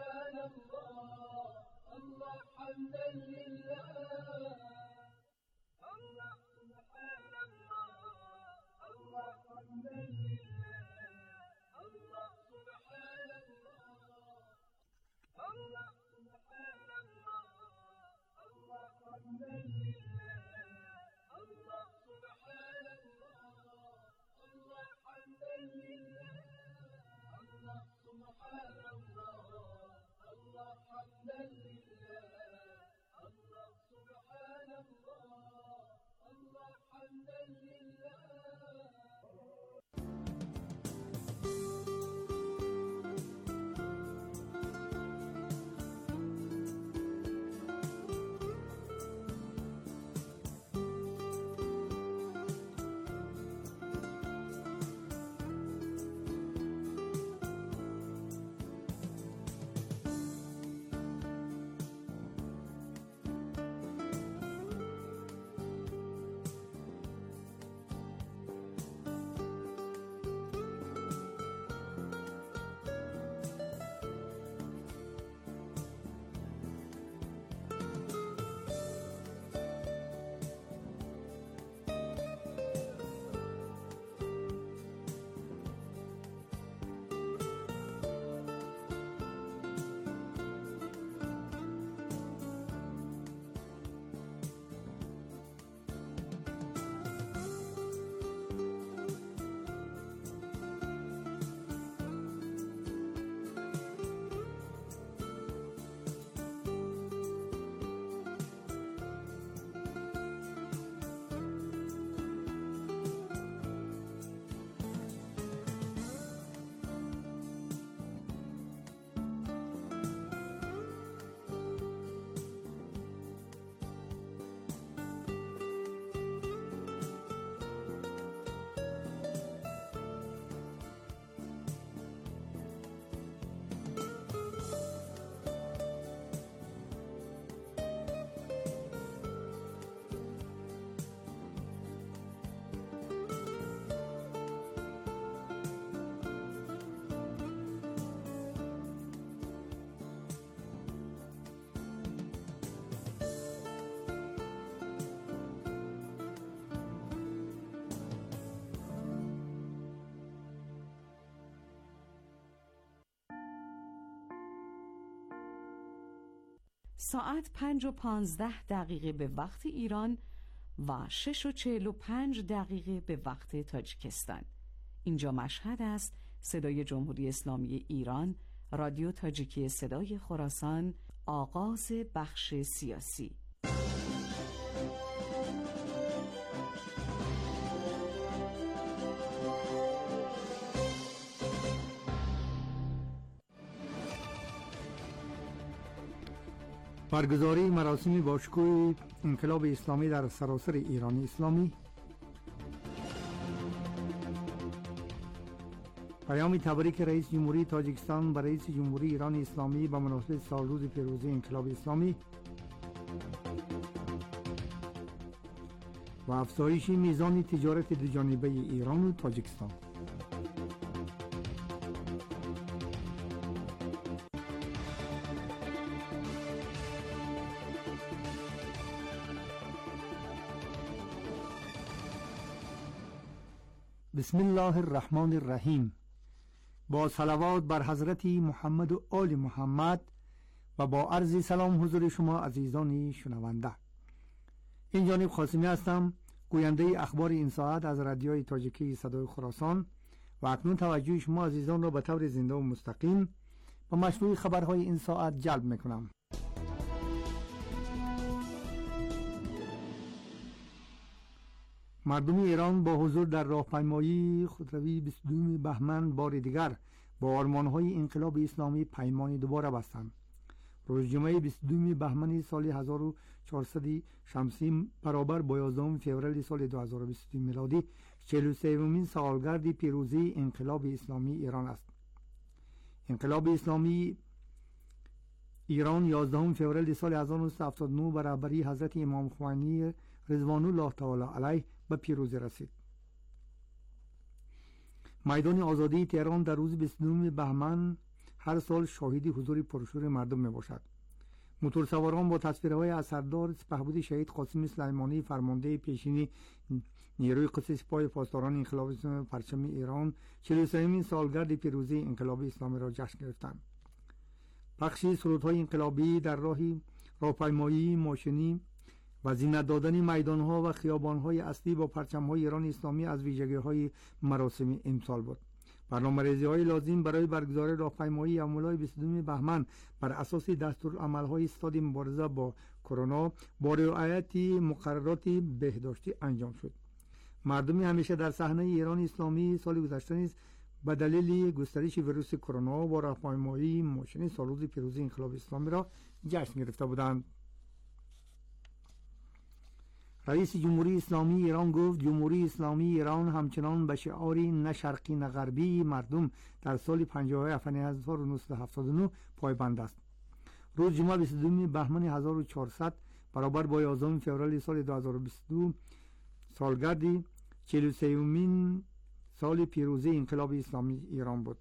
ساعت پنج و پانزده دقیقه به وقت ایران و شش و چهل و پنج دقیقه به وقت تاجیکستان. اینجا مشهد است. صدای جمهوری اسلامی ایران، رادیو تاجیکی صدای خراسان، آغاز بخش سیاسی. برگزاری مراسم باشکوه انقلاب اسلامی در سراسر ایران اسلامی. پیام تبریک رئیس جمهوری تاجیکستان به رئیس جمهوری ایران اسلامی به مناسبت سالروز پیروزی انقلاب اسلامی و افزایش میزان تجارت دوجانبه ایران و تاجیکستان. بسم الله الرحمن الرحیم. با صلوات بر حضرت محمد و آل محمد و با عرض سلام حضور شما عزیزان شنونده. این جانب خاصمی هستم، گوینده اخبار این ساعت از رادیوی تاجیکی صدای خراسان و اکنون توجه شما عزیزان را به طور زنده و مستقیم به مشروع خبرهای این ساعت جلب میکنم. مردم ایران با حضور در راهپیمایی خودروی بیست و دو بهمن بار دیگر با آرمان‌های انقلاب اسلامی پیمان دوباره بستند. روز جمعه بیست و دو بهمن سال هزار و چهارصد شمسی برابر با یازدهم فوریه سال دو هزار و بیست و دو میلادی چهل و سومین سالگرد پیروزی انقلاب اسلامی ایران است. انقلاب اسلامی ایران یازدهم فوریه سال هزار و نهصد و هفتاد و نه برابری حضرت امام خمینی رضوان الله تعالی علیه به پیروزی رسید. میدان آزادی تهران در روز بیست و نه بهمن هر سال شاهدی حضور پرشور مردم می باشد. موتورسواران با تصویرهای اثردار سپهبد شهید قاسم سلیمانی فرمانده پیشین نیروی قدس سپاه پاسداران انقلاب اسلامی پرچم ایران چهل و سومین سالگرد پیروزی انقلاب اسلامی را جشن گرفتند. بخشی سرودهای انقلابی در راهی راهپیمایی ماشینی و زینت دادن میدانها و خیابانهای اصلی با پرچمهای ایران اسلامی از ویژگی‌های مراسم امسال بود. برنامه‌ریزی‌های لازم برای برگزاری راهپیمایی یوم‌الله بیست و دو بهمن بر اساس دستورالعمل‌های استاد مبارزه با کرونا با رعایت مقررات بهداشتی انجام شد. مردم همیشه در صحنه ایران اسلامی سال گذشته نیز به دلیل گسترش ویروس کرونا با راهپیمایی ماشین سالروز پیروزی انقلاب اسلامی را جشن گرفته بودند. رئیس جمهوری اسلامی ایران گفت جمهوری اسلامی ایران همچنان به شعار نه شرقی نه غربی مردم در سال پنجاه و هفت هزار و نهصد و هفتاد و نه پایبند است. روز جمعه بیست و دو بهمن هزار و چهارصد برابر با یازدهم فوریه سال دو هزار و بیست و دو سالگرد چهل و سومین سال پیروزی انقلاب اسلامی ایران بود.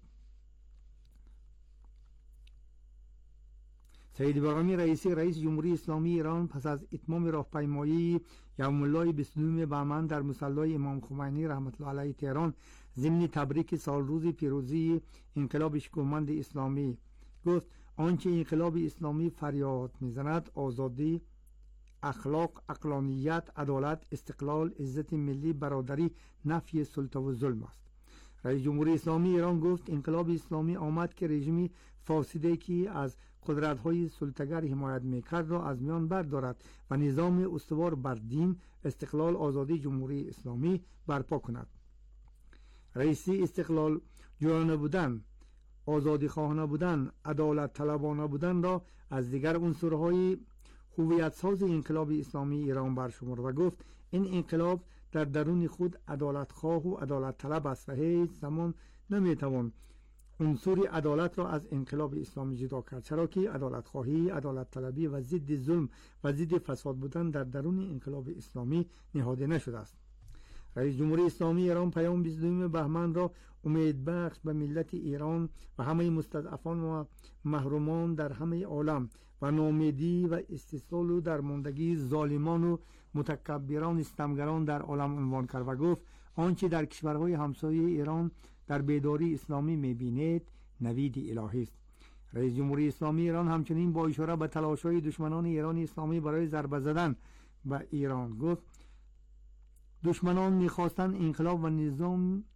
سید ابراهیم رئیسی رئیس جمهوری اسلامی ایران پس از اتمام راهپیمایی یوم‌الله بیست و دو بهمن در مصلی امام خمینی رحمت الله علیه تهران ضمن تبریک سالروز پیروزی انقلاب شکوهمند اسلامی گفت آنچه انقلاب اسلامی فریاد میزند آزادی، اخلاق، عقلانیت، عدالت، استقلال، عزت ملی، برادری، نفی سلطه و ظلم است. رئیس جمهوری اسلامی ایران گفت انقلاب اسلامی آمد که رژیم فاسده که از قدرت‌های سلطه‌گر حمایت می‌کرد را از میان بردارد و نظام استوار بر دین، استقلال، آزادی جمهوری اسلامی برپا کند. رئیس استقلال جویانه بودن، آزادی خواهانه بودن، عدالت طلبانه بودن را از دیگر عنصرهای هویت ساز انقلاب اسلامی ایران برشمرد و گفت این انقلاب در درون خود عدالت خواه و عدالت طلب است و هیچ زمان نمیتوان عنصر عدالت را از انقلاب اسلامی جدا کرد، چرا که عدالت خواهی، عدالت طلبی و ضد ظلم و ضد فساد بودن در درون انقلاب اسلامی نهاده نشده است. رئیس جمهوری اسلامی ایران پیام بیست و دو بهمن را امیدبخش به ملت ایران و همه مستضعفان و محرومان در همه عالم و ناامیدی و استیصال و درماندگی ظالمان و متکبران ستمگران در عالم عنوان کرد و گفت آنچه در کشورهای همسایه ایران در بیداری اسلامی میبینید نوید الهی است. رئیس جمهوری اسلامی ایران همچنین با اشاره به تلاش‌های دشمنان ایران اسلامی برای ضربه زدن به ایران گفت دشمنان می‌خواستند انقلاب و نظام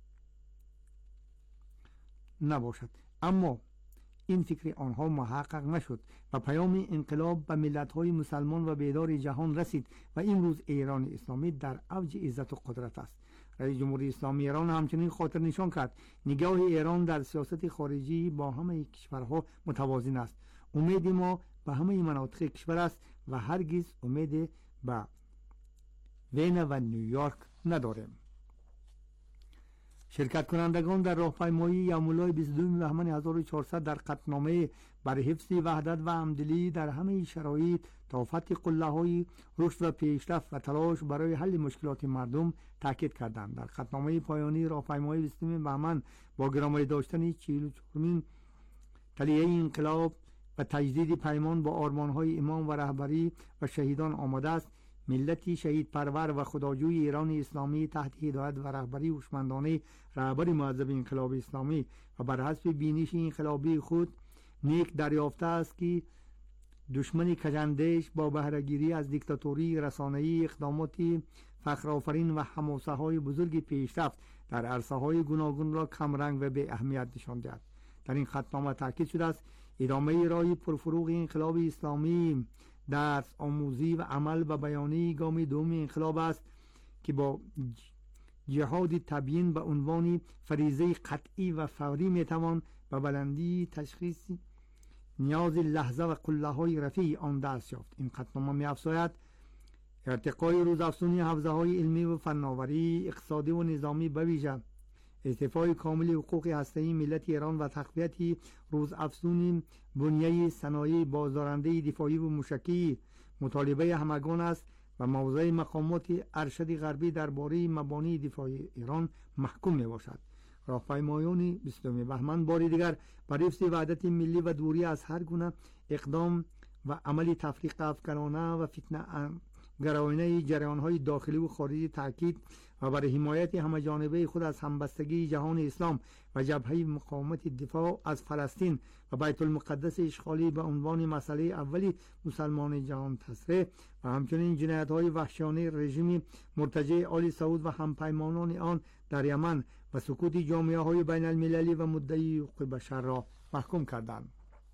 نباشد، اما این فکر آنها محقق نشد و پیام انقلاب به ملت‌های مسلمان و بیدار جهان رسید و امروز ایران اسلامی در اوج عزت و قدرت است. رئیس جمهوری اسلامی ایران همچنین خاطر نشان کرد نگاه ایران در سیاست خارجی با همه کشورها متوازن است. امید ما به همه مناطق کشور است و هرگز امید به وین و نیویورک نداریم. شرکت کنندگان در راهپیمایی یوم‌الله بیست و دو بهمن هزار و چهارصد در قطعنامه بر حفظ وحدت و همدلی در همه شرایط تا فتح قله‌های رشد و پیشرفت و تلاش برای حل مشکلات مردم تاکید کردند. در قطعنامه پایانی راهپیمایی بیست و دو بهمن با گرامی داشتن چهل و چهارمین تلیه انقلاب و تجدید پیمان با آرمان‌های امام و رهبری و شهیدان آماده است. ملتی شهید پرور و خداجوی ایران اسلامی تحت هدایت و رهبری هوشمندانه رهبر معظم انقلاب اسلامی و بر حسب بینش انقلابی خود نیک دریافته است که دشمن کجندش با بهره‌گیری از دیکتاتوری رسانه‌ای اقدامات فخرآفرین و حماسه های بزرگ پیشرفت در عرصه های گوناگون را کمرنگ و به اهمیت نشان دهد. در این خطنامه تاکید شده است ادامه راه پرفروغ انقلاب اسلامی درس آموزی و عمل و بیانی گام دوم انقلاب است که با جهاد تبیین به عنوان فریضه قطعی و فوری میتوان به بلندی تشخیص نیاز لحظه و قله‌های رفیع آن دست یافت. این خطنامه می‌افزاید ارتقای روزافزونی حوزه‌های علمی و فناوری، اقتصادی و نظامی به ویژه استیفای کامل حقوق هسته‌ای ملت ایران و تقویت روزافزون بنیه صنایع بازدارنده دفاعی و موشکی مطالبه همگان است و موضع مقامات ارشد غربی درباره مبانی دفاعی ایران محکوم می باشد. راهپیمایان بیست و دو بهمن بار دیگر بر حفظ وحدت ملی و دوری از هر گونه اقدام و عمل تفریق افکارانه و فتنه گرایانه جریان‌های داخلی و خارجی تاکید و برای حمایت همه‌جانبه خود از همبستگی جهان اسلام و جبهه مقاومت دفاع از فلسطین و بیت المقدس اشغالی به عنوان مسئله اولی مسلمان جهان تصریح و همچنین جنایت‌های وحشیانه رژیم مرتجع آل سعود و همپیمانان آن در یمن و سکوت جامعه‌های بین المللی و مدعی حقوق بشر را محکوم کردند.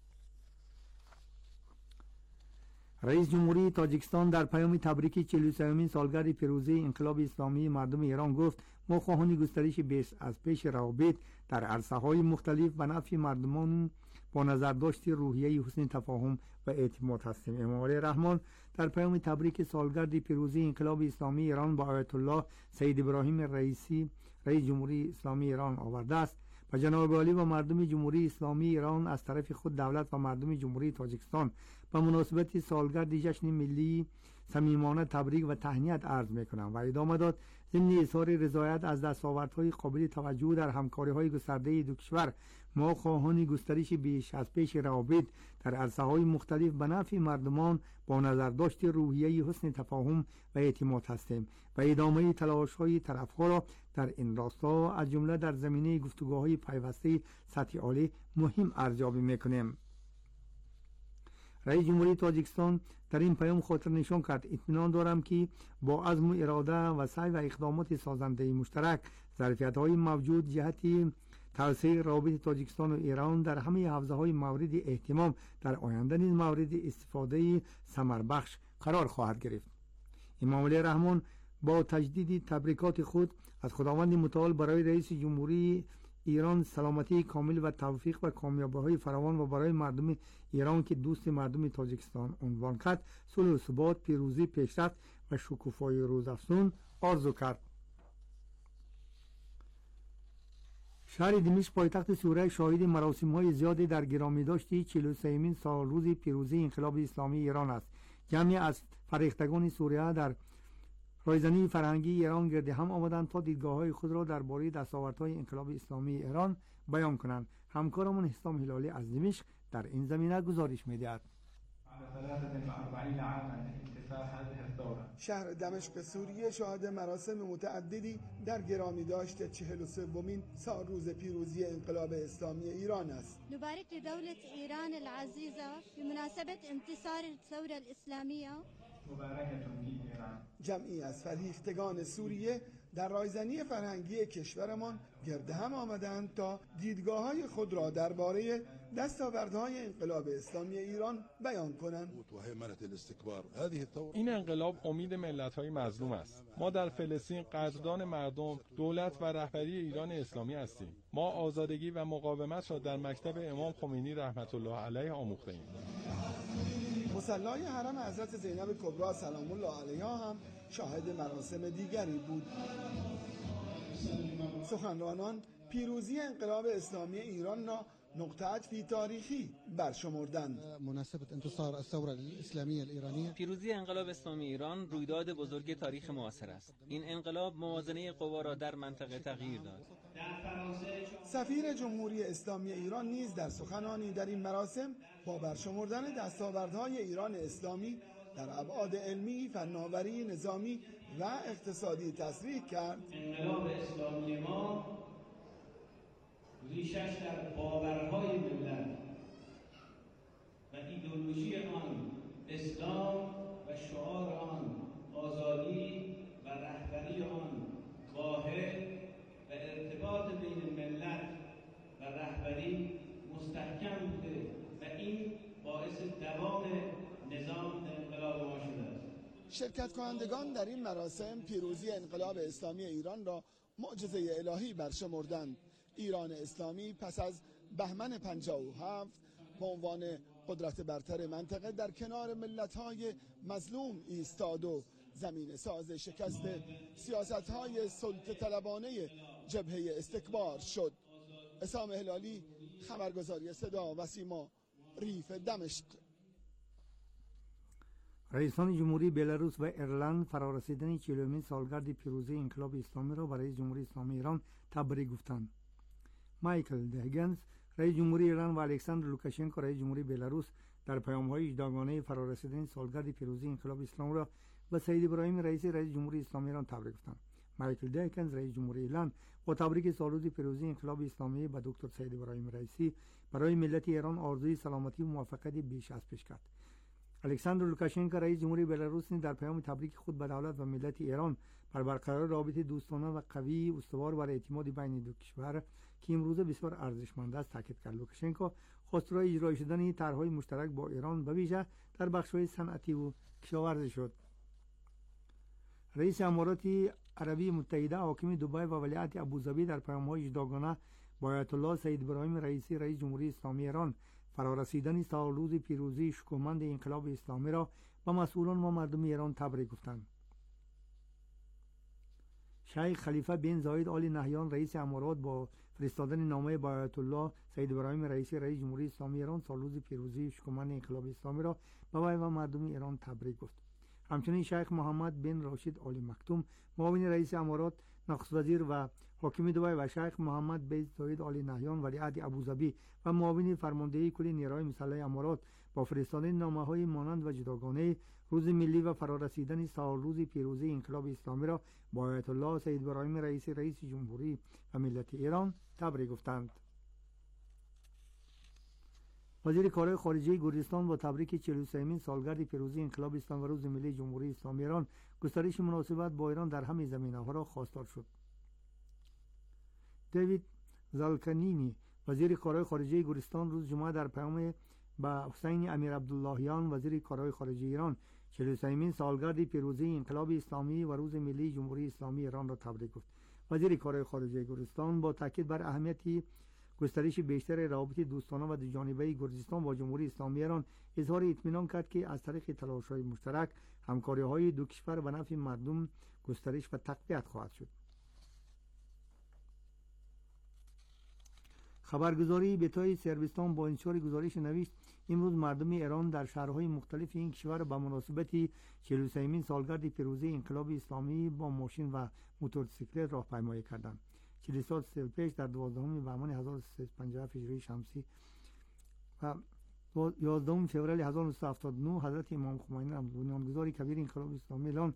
رئیس جمهوری تاجیکستان در پیام تبریک چهل و سومین سالگرد پیروزی انقلاب اسلامی مردم ایران گفت ما خواهان گسترش بیش از پیش روابط در عرصه‌های مختلف و نفع مردمان با نظرداشت روحیه حسن تفاهم و اعتماد هستیم. امام علی رحمان در پیام تبریک سالگرد پیروزی انقلاب اسلامی ایران با آیت الله سید ابراهیم رئیسی رئیس جمهوری اسلامی ایران آورده است و جناب عالی و مردم جمهوری اسلامی ایران از طرف خود دولت و مردم جمهوری تاجیکستان به مناسبت سالگرد جشن ملی صمیمانه تبریک و تهنیت عرض می‌کنم و ادامه داد ضمن اظهار رضایت از دستاوردهای قابل توجه در همکاری‌های گسترده دو کشور ما خواهان گسترش بیش از پیش روابط در عرصه‌های مختلف به نفع مردمان با نظرداشت روحیه حسن تفاهم و اعتماد هستیم و ادامه تلاش‌های طرف‌ها را در این راستا از جمله در زمینه گفتگوهای پیوسته سطح عالی مهم ارزیابی می‌کنیم. رئیس جمهوری تاجیکستان در این پیام خاطر نشان کرد اطمینان دارم که با عزم و اراده و سعی و اقدامات سازنده مشترک ظرفیت‌های موجود جهت توسعه روابط تاجیکستان و ایران در همه حوزه‌های مورد اهتمام در آینده نیز مورد استفاده ثمربخش قرار خواهد گرفت. امام علی رحمان با تجدید تبریکات خود از خداوند متعال برای رئیس جمهوری ایران سلامتی کامل و توفیق و کامیابی‌های فراوان و برای مردم ایران که دوست مردم تاجیکستان عنوان کرد صلح و ثبات، پیروزی، پیشرفت و شکوفایی روزافزون آرزو کرد. شهر دمشق پایتخت سوریه شاهد مراسم‌های زیادی در گرامی‌داشت چهل و سومین سالروز پیروزی انقلاب اسلامی ایران است. جمعی از فرهیختگان سوریه در رایزنی فرهنگی ایران گرد هم آمدند تا دیدگاه‌های خود را درباره دستاوردهای انقلاب اسلامی ایران بیان کنند. همکارمون حسام هلالی از دمشق در این زمینه گزارش می‌دهد. بعد ثلاثة وأربعين عاما من احتفال شهر دمشق سوریه شاهد مراسم متعددی در گرامی داشت چهل و سومین سال روز پیروزی انقلاب اسلامی ایران است. نبارك لدولة إيران العزيزة بمناسبة انتصار الثورة الإسلامية. جمعی از فرهیختگان سوریه در رایزنی فرهنگی کشورمان گرد هم آمدند تا دیدگاه‌های خود را درباره دستاوردهای انقلاب اسلامی ایران بیان کنند. این انقلاب امید ملت‌های مظلوم است. ما در فلسطین قدردان مردم، دولت و رهبری ایران اسلامی هستیم. ما آزادگی و مقاومت را در مکتب امام خمینی رحمت الله علیه آموخته‌ایم. مصلی حرم حضرت زینب کبری سلام الله علیها هم شاهد مراسم دیگری بود. سخنرانان پیروزی انقلاب اسلامی ایران را نقطه عطفی تاریخی برشمردند. مناسبة انتصار الثورة الإسلامية الإيرانية. پیروزی انقلاب اسلامی ایران رویداد بزرگ تاریخ معاصر است. این انقلاب موازنه قوا را در منطقه تغییر داد. سفیر جمهوری اسلامی ایران نیز در سخنانی در این مراسم با برشمردن دستاوردهای ایران اسلامی در ابعاد علمی، فناوری، نظامی و اقتصادی تصریح کرد. انقلاب اسلامی ما ریشش در باورهای ملت و ایدئولوژی آن اسلام و شعار آن آزادی و رهبری آن واحد و ارتباط بین ملت و رهبری مستحکم بوده و این باعث دوام نظام انقلاب ما شده است. شرکت کنندگان در این مراسم پیروزی انقلاب اسلامی ایران را معجزه الهی برشمردند. ایران اسلامی پس از بهمن پنجاه و هفت به عنوان قدرت برتر منطقه در کنار ملت‌های مظلوم ایستاد و زمین ساز شکست سیاست‌های سلطه طلبانه جبهه استکبار شد. عصام هلالی، خبرگزاری صدا و سیما، ریف دمشق. رئیسان جمهوری بلاروس و ایرلند فرارسیدن چهلمین سالگرد پیروزی انقلاب اسلامی را برای جمهوری اسلامی ایران تبریک گفتند. مایکل دهگنز رئیس جمهوری ایران و الکساندر لوکاشنکو رئیس جمهوری بلاروس در پیام‌های جداگانه فرارسیدن سالگرد پیروزی انقلاب اسلامی را به سید ابراهیم رئیسی رئیس جمهوری اسلامی ایران تبریک گفتند. مایکل دهگنز رئیس جمهوری ایرلند با تبریک سالروز پیروزی انقلاب اسلامی به دکتر سید ابراهیم رئیسی برای ملت ایران آرزوی سلامتی و موفقیت بیش از پیش کرد. الکساندر لوکاشنکو رئیس جمهوری بلاروس در پیام تبریک خود به دولت و ملت ایران بر برقرار رابطه دوستانه و قوی استوار و اعتماد بین دو کشور که امروزه بسیار ارزشمند است تاکید کرد. لوکاشنکو خواست برای اجرا شدن طرح‌های مشترک با ایران به ویژه در بخش‌های صنعتی و کشاورزی شد. رئیس امارات عربی متحده حاکم دبی و ولیعهد ابوظبی در پیام‌های جداگانه با آیت الله سید ابراهیم رئیسی رئیس جمهوری اسلامی ایران فرارسیدن سالروز پیروزی شکوهمند انقلاب اسلامی را به مسئولان و مردم ایران تبریک گفتند. شیخ خلیفه بن زاید آل نهیان رئیس امارات با فرستادن نامه با آیت الله سید ابراهیم رئیسی رئیس جمهوری اسلامی ایران سالروز پیروزی شکوهمند انقلاب اسلامی را به وی و مردم ایران تبریک گفت. همچنین شیخ محمد بن راشد آل مکتوم معاون رئیس امارات نخست وزیر و حاکم دبی و شیخ محمد بن زاید آل نهیان ولیعهد ابوظبی و معاون فرماندهی کل نیروهای مسلح امارات با فرستادن نامه‌های مانند و جداگانه روز ملی و فرارسیدن سالروز پیروزی انقلاب اسلامی را با آیت الله سید ابراهیم رئیسی رئیس جمهوری و ملت ایران تبریک گفتند. وزیر کارهای خارجه گرجستان با تبریک چهل و سومین سالگرد پیروزی انقلاب اسلامی و روز ملی جمهوری اسلامی ایران گسترش مناسبت با ایران در همه زمینه‌ها را خواستار شد. دیوید زالکنینی وزیر کارهای خارجه گرجستان روز جمعه در پیام به حسین امیر عبداللهیان وزیر کارهای خارجه ایران چهل و سومین سالگرد پیروزی انقلاب اسلامی و روز ملی جمهوری اسلامی ایران را تبریک گفت. وزیر کارهای خارجه گرجستان با تاکید بر اهمیت گسترش بیشتر روابط دوستانه و دوجانبه گرجستان با جمهوری اسلامی ایران اظهار اطمینان کرد که از طریق تلاش‌های مشترک همکاری‌های دو کشور به نفع مردم گسترش و تقویت خواهد شد. خبرگزاری بتای سربستان با انتشار گزارش نوشت امروز مردم ایران در شهرهای مختلف این کشور به مناسبت چهل و سومین سالگرد پیروزی انقلاب اسلامی با ماشین و موتورسیکلت راهپیمایی کردند. چهل سال پیش در دوازدهم بهمن هزار و سیصد و پنجاه و هفت هجری شمسی و یازدهم فوریه هزار و نهصد و هفتاد و نه حضرت امام خمینی بنیانگذار کبیر انقلاب اسلامی ایران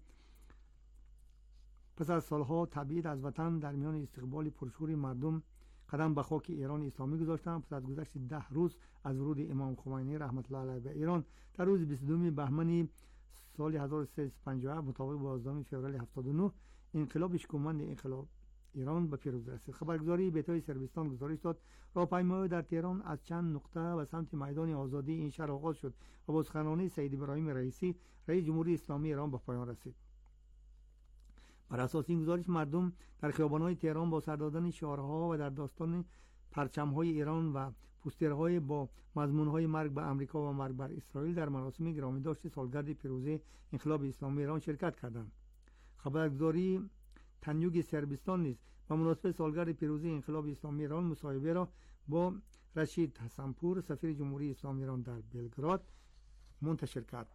پس از سالها تبعید از وطن در میان استقبال پرشور مردم قدم به خاک ایران اسلامی گذاشتند. پس از گذشت ده روز از ورود امام خمینی رحمت الله علیه به ایران در روز بیست و دوم بهمن سال هزار و سیصد و پنجاه و هفت مطابق با یازدهم فوریه هفتاد و نه انقلاب اشکومند انقلاب ایران به پیروزی رسید. خبرگزاری بیتای سربستان گزارش داد راهپیمایی در تهران از چند نقطه و سمت میدان آزادی این شهر آغاز شد و با سخنرانی سید ابراهیم رئیسی رئیس جمهوری اسلامی ایران به پایان رسید. بر اساس این گزارش مردم در خیابان‌های تهران با سر دادن شعارها و در داستان پرچم‌های ایران و پوسترهای با مضمون‌های مرگ به امریکا و مرگ بر اسرائیل در مراسم گرامی‌داشت سالگرد پیروزی انقلاب اسلامی ایران شرکت کردند. خبرگزاری تنیوگ سربستان نیز به مناسبت سالگرد پیروزی انقلاب اسلامی ایران مصاحبه را با رشید حسنپور سفیر جمهوری اسلامی ایران در بلگراد منتشر کرد.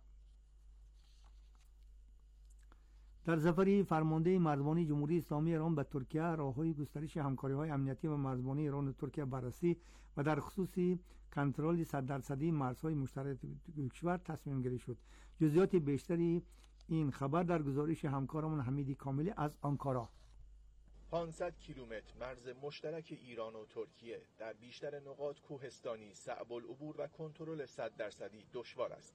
در سفری فرمانده مرزبانی جمهوری اسلامی ایران به ترکیه راه‌های گسترش همکاری‌های امنیتی و مرزبانی ایران و ترکیه بررسی و در خصوص کنترل صد درصدی مرزهای مشترک دو کشور تصمیم گیری شد. جزئیات بیشتری این خبر در گزارش همکارمون حمیدی کاملی از آنکارا. پانصد کیلومتر مرز مشترک ایران و ترکیه در بیشتر نقاط کوهستانی، صعب العبور و کنترل صد درصدی دشوار است.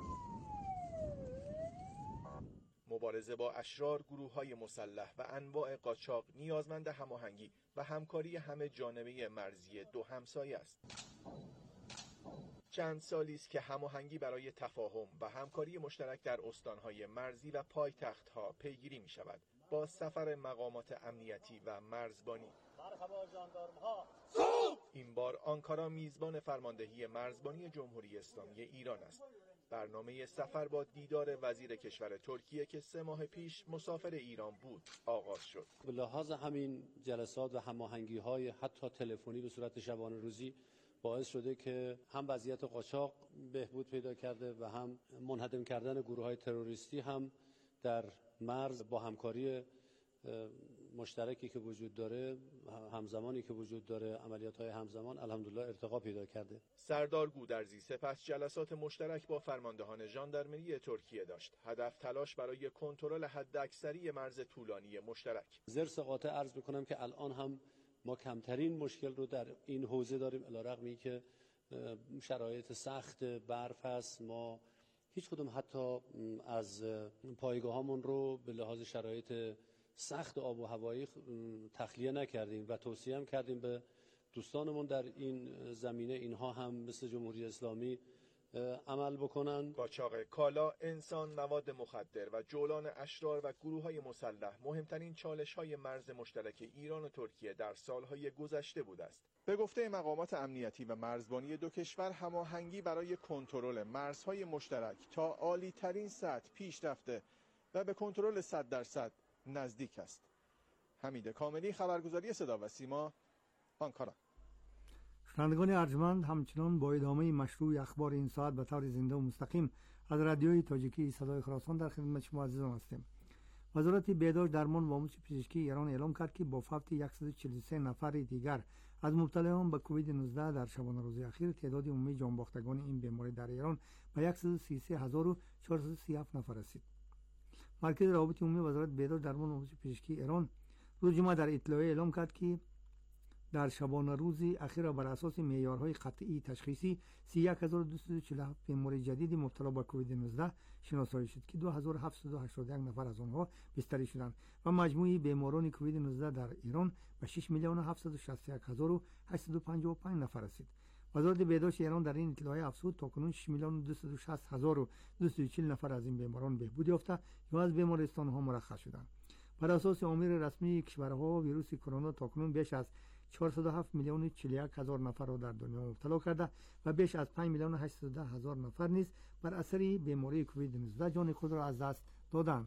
مبارزه با اشرار، گروه‌های مسلح و انواع قاچاق نیازمند هماهنگی و همکاری همه جانبه مرزی دو همسایه است. چند سالی است که هماهنگی برای تفاهم و همکاری مشترک در استان‌های مرزی و پایتخت‌ها پیگیری می‌شود. با سفر مقامات امنیتی و مرزبانی. این بار آنکارا میزبان فرماندهی مرزبانی جمهوری اسلامی ایران است. برنامه سفر با دیدار وزیر کشور ترکیه که سه ماه پیش مسافر ایران بود آغاز شد. به لحاظ همین جلسات و هماهنگی‌های حتی تلفنی به صورت شبانه روزی باعث شده که هم وضعیت قاچاق بهبود پیدا کرده و هم منهدم کردن گروه‌های تروریستی هم در مرز با همکاری مشترکی که وجود داره، همزمانی که وجود داره، عملیات‌های همزمان الحمدلله ارتقا پیدا کرده. سردار گودرزی سپس جلسات مشترک با فرماندهان ژاندارمری ترکیه داشت. هدف تلاش برای کنترل حداکثری مرز طولانی مشترک. زرس قاطع عرض می‌کنم که الان هم ما کمترین مشکل رو در این حوزه داریم، علیرغم اینکه شرایط سخت برف هست. ما هیچ کدوم حتی از پایگاهامون رو به لحاظ شرایط سخت آب و هوایی تخلیه نکردیم و توصیه هم کردیم به دوستانمون در این زمینه اینها هم مثل جمهوری اسلامی عمل بکنن. قاچاق کالا، انسان، مواد مخدر و جولان اشرار و گروه‌های مسلح مهمترین چالش‌های مرز مشترک ایران و ترکیه در سال‌های گذشته بوده است. به گفته مقامات امنیتی و مرزبانی دو کشور، هماهنگی برای کنترل مرزهای مشترک تا عالی‌ترین سطح پیش رفته و به کنترل صد درصد نزدیک است. حمید کاملی، خبرگزاری صدا و سیما، آنکارا. شنوندگان ارجمند، همچنان با ادامه مشروع اخبار این ساعت به طور زنده و مستقیم از رادیوی تاجیکی صدای خراسان در خدمت شما عزیزان هستیم. وزارت بهداشت، درمان و آموزش پزشکی ایران اعلام کرد که با فوت صد و چهل و سه نفر دیگر از مبتلایان به کووید نوزده در شبانه روز اخیر، تعداد عمومی جان باختگان این بیماری در ایران به صد و سی و سه هزار و چهارصد و سی و هفت نفر رسید. مرکز روابط عمومی وزارت بهداشت، درمان و آموزش پزشکی ایران روز جمعه در اطلاعیه اعلام کرد که در شبانه روز اخیر بر اساس معیارهای قطعی تشخیصی سی و یک هزار و دویست و چهل و هفت بیمار جدید مبتلا به کووید نوزده شناسایی شد که دو هزار و هفتصد و هشتاد و یک نفر از آنها بستری شدند و مجموع بیماران کووید نوزده در ایران به شش میلیون و هفتصد و شصت و یک هزار و هشتصد و پنجاه و پنج نفر رسید. وزارت بهداشت ایران در این اطلاعیه افزود تاکنون شش میلیون و دویست و شصت هزار و دویست و چهل نفر از این بیماران بهبود یافته یا از بیمارستان‌ها مرخص شدند. بر اساس آمار رسمی کشورها، ویروس کرونا تاکنون بیش از چهارصد و هفت میلیون و چهل و یک هزار نفر را در دنیا مبتلا کرده و بیش از پنج میلیون و هشتصد و ده هزار نفر نیز بر اثر بیماری کووید نوزده جان خود را از دست دادند.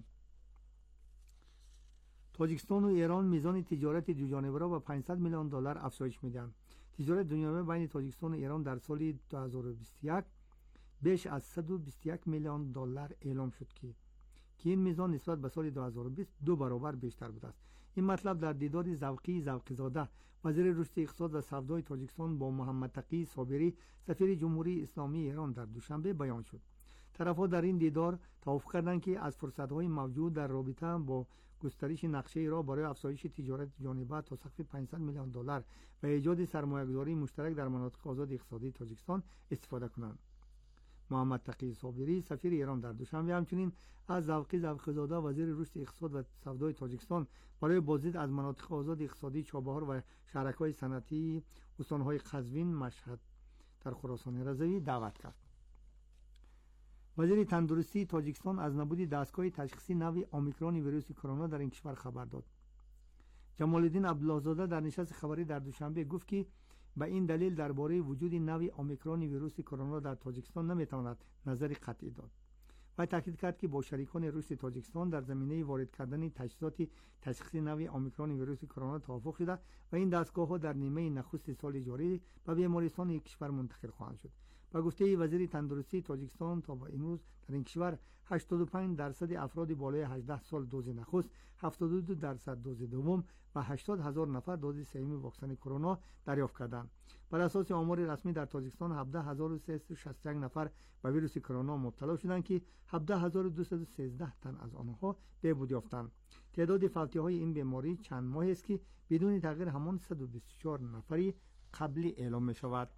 تاجیکستان و ایران میزان تجارت دو جانبه را به پانصد میلیون دلار افزایش میدهند. تجارت دو جانبه بین تاجیکستان و ایران در سال دو هزار و بیست و یک بیش از صد و بیست و یک میلیون دلار اعلام شد که که این میزان نسبت به سال دو هزار و بیست دو برابر بیشتر بوده است. این مطلب در دیدار ذوقی ذوقی‌زاده وزیر رشد اقتصاد و سودای تاجیکستان با محمد تقی صابری سفیر جمهوری اسلامی ایران در دوشنبه بیان شد. طرف‌ها در این دیدار توافق کردند که از فرصت‌های موجود در رابطه با گسترش نقشه را برای افزایش تجارت جانبه تا سقف پانصد میلیون دلار و ایجاد سرمایه‌گذاری مشترک در مناطق آزاد اقتصادی تاجیکستان استفاده کنند. محمد تقی صابری سفیر ایران در دوشنبه همچنین از ذوقی ذوقی‌زاده وزیر رشد اقتصاد و سودای تاجیکستان برای بازدید از مناطق آزاد اقتصادی چابهار و شهرک‌های صنعتی استان‌های قزوین، مشهد در خراسان رضوی دعوت کرد. وزیر تندرستی تاجیکستان از نبود دستگاه تشخیصی نوع اومیکرون ویروس کرونا در این کشور خبر داد. جمال الدین عبدالله‌زاده در نشست خبری در دوشنبه گفت که به این دلیل درباره وجود نوع اومیکرون ویروس کرونا در تاجیکستان نمیتواند نظر قطعی داد. و تاکید کرد که با شریکان رشد تاجیکستان در زمینه وارد کردن تجهیزات تشخیصی نوع اومیکرون ویروس کرونا توافق شده و این دستگاه‌ها در نیمه نخست سال جاری به بیمارستان یک کشور منتقل خواهند شد. با گفته وزیر تندرستی تاجیکستان تا به امروز در این کشور هشتاد و پنج درصد افراد بالای هجده سال دوز نخست، هفتاد و دو درصد دوز دوم و هشتاد هزار نفر دوز سوم واکسن کرونا دریافت کردند. بر اساس آمار رسمی در تاجیکستان هفده هزار و سیصد و شصت و یک نفر به ویروس کرونا مبتلا شدند که هفده هزار و دویست و سیزده تن از آنها بهبود یافتند. تعداد فوتی‌های این بیماری چند ماه است که بدون تغییر همان صد و بیست و چهار نفری قبلی اعلام می شود.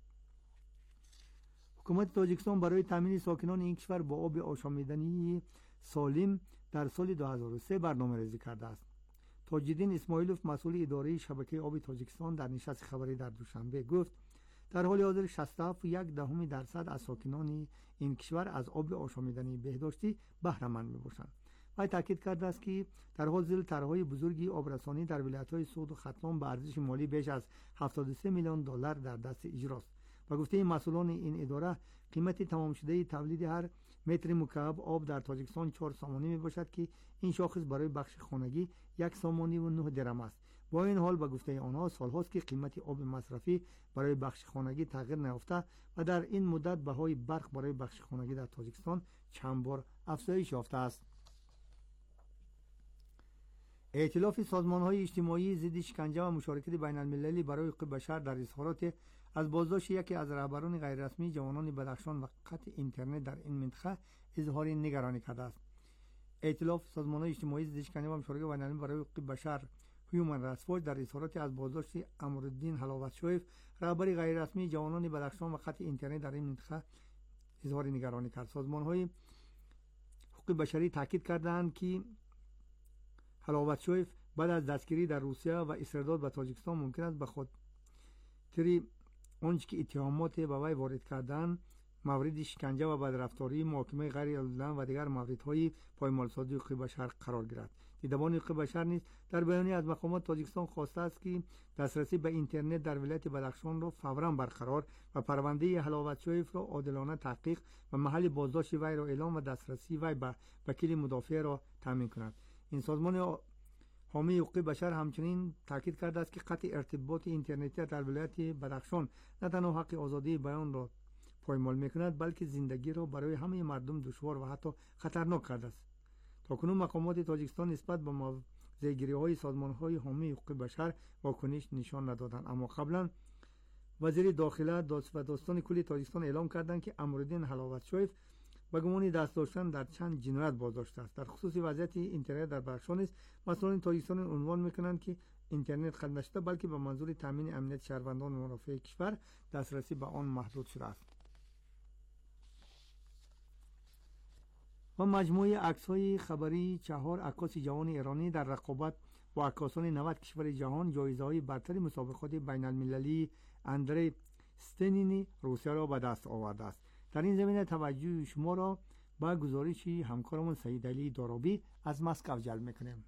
حکومت تاجیکستان برای تامین ساکنان این کشور با آب آشامیدنی سالم در سال دو هزار و سه برنامه ریزی کرده است. تاج‌الدین اسماعیلوف مسئول اداره شبکه آب تاجیکستان در نشست خبری در دوشنبه گفت در حال حاضر شصت و هفت و یک دهم درصد از ساکنان این کشور از آب آشامیدنی بهداشتی بهره مند میباشند. و تاکید کرده است که در حال حاضر طرح‌های بزرگی آبرسانی در ولایت‌های سود و ختلان به ارزش مالی بیش از هفتاد و سه میلیون دلار در دست اجراست. و گفته مسئولان این اداره قیمت تمام شده تولید هر متر مکعب آب در تاجیکستان چهار سامانی می باشد که این شاخص برای بخش خانگی یک سامانی و نه درم است. با این حال به گفته آنها سالهاست که قیمت آب مصرفی برای بخش خانگی تغییر نیافته و در این مدت بهای برق برای بخش خانگی در تاجیکستان چند بار افزایش یافته است. ائتلاف سازمان‌های اجتماعی ضد شکنجه و مشارکت بین‌المللی برای حقوق بشر در اظهارات از بازداشت یکی از رهبران غیررسمی جوانان بدخشان و قطع اینترنت در این منطقه اظهار نگرانی کرده است. ائتلاف سازمان‌های اجتماعی ضد شکنجه و مشارکت بین‌المللی برای حقوق بشر هیومن رایتس واچ در اظهارات از بازداشت امرالدین حلاوت‌شویف رهبر غیررسمی جوانان بدخشان و قطع اینترنت در این منطقه اظهار نگرانی کرد. سازمان‌های حقوق بشری تاکید کردند که حلاوت‌شویف بعد از دستگیری در روسیه و استرداد به تاجیکستان ممکن است به خاطر آنچه که اتهامات به وی وارد کردن مورد شکنجه و بدرفتاری، محاکمه غیر عادلانه و دیگر موردهای پایمالسازی حقوق بشر قرار گیرد. دیدبان حقوق بشر نیز در بیانیه از مقامات تاجیکستان خواسته است که دسترسی به اینترنت در ولایت بدخشان را فوراً برقرار و پرونده حلاوت‌شویف را عادلانه تحقیق و محل بازداشت وی را اعلام و دسترسی وی به وکیل مدافع را تامین کند. این سازمان حامی حقوق بشر همچنین تاکید کرده است که قطع ارتباط اینترنتی در ولایت بدخشان نه تنها حق آزادی بیان را پایمال می‌کند بلکه زندگی را برای همه مردم دشوار و حتی خطرناک کرده است. تاکنون مقامات تاجیکستان نسبت به موضع‌گیری‌های سازمان‌های حامی حقوق بشر واکنش نشان ندادند، اما قبلا وزیر داخله و داستان کلی تاجیکستان اعلام کردند که امرالدین حلاوت‌شویف با گمان دست داشتن در چند جنایت بازداشته است. در خصوص وضعیت اینترنت در بدخشان است مسئولان تاجیکستان عنوان میکنند که اینترنت خلق نشده بلکه به منظور تامین امنیت شهروندان و منافع کشور دسترسی به آن محدود شده است. و مجموعه عکس‌های خبری چهار عکاس جوان ایرانی در رقابت با عکاسان نود کشور جهان جایزه‌های برتر مسابقات بین‌المللی اندری استنینی روسیه را به دست آورده است. در این زمینه توجه شما را با گزارش همکارمون سعید علی دارابی از مسکو جلب می‌کنیم.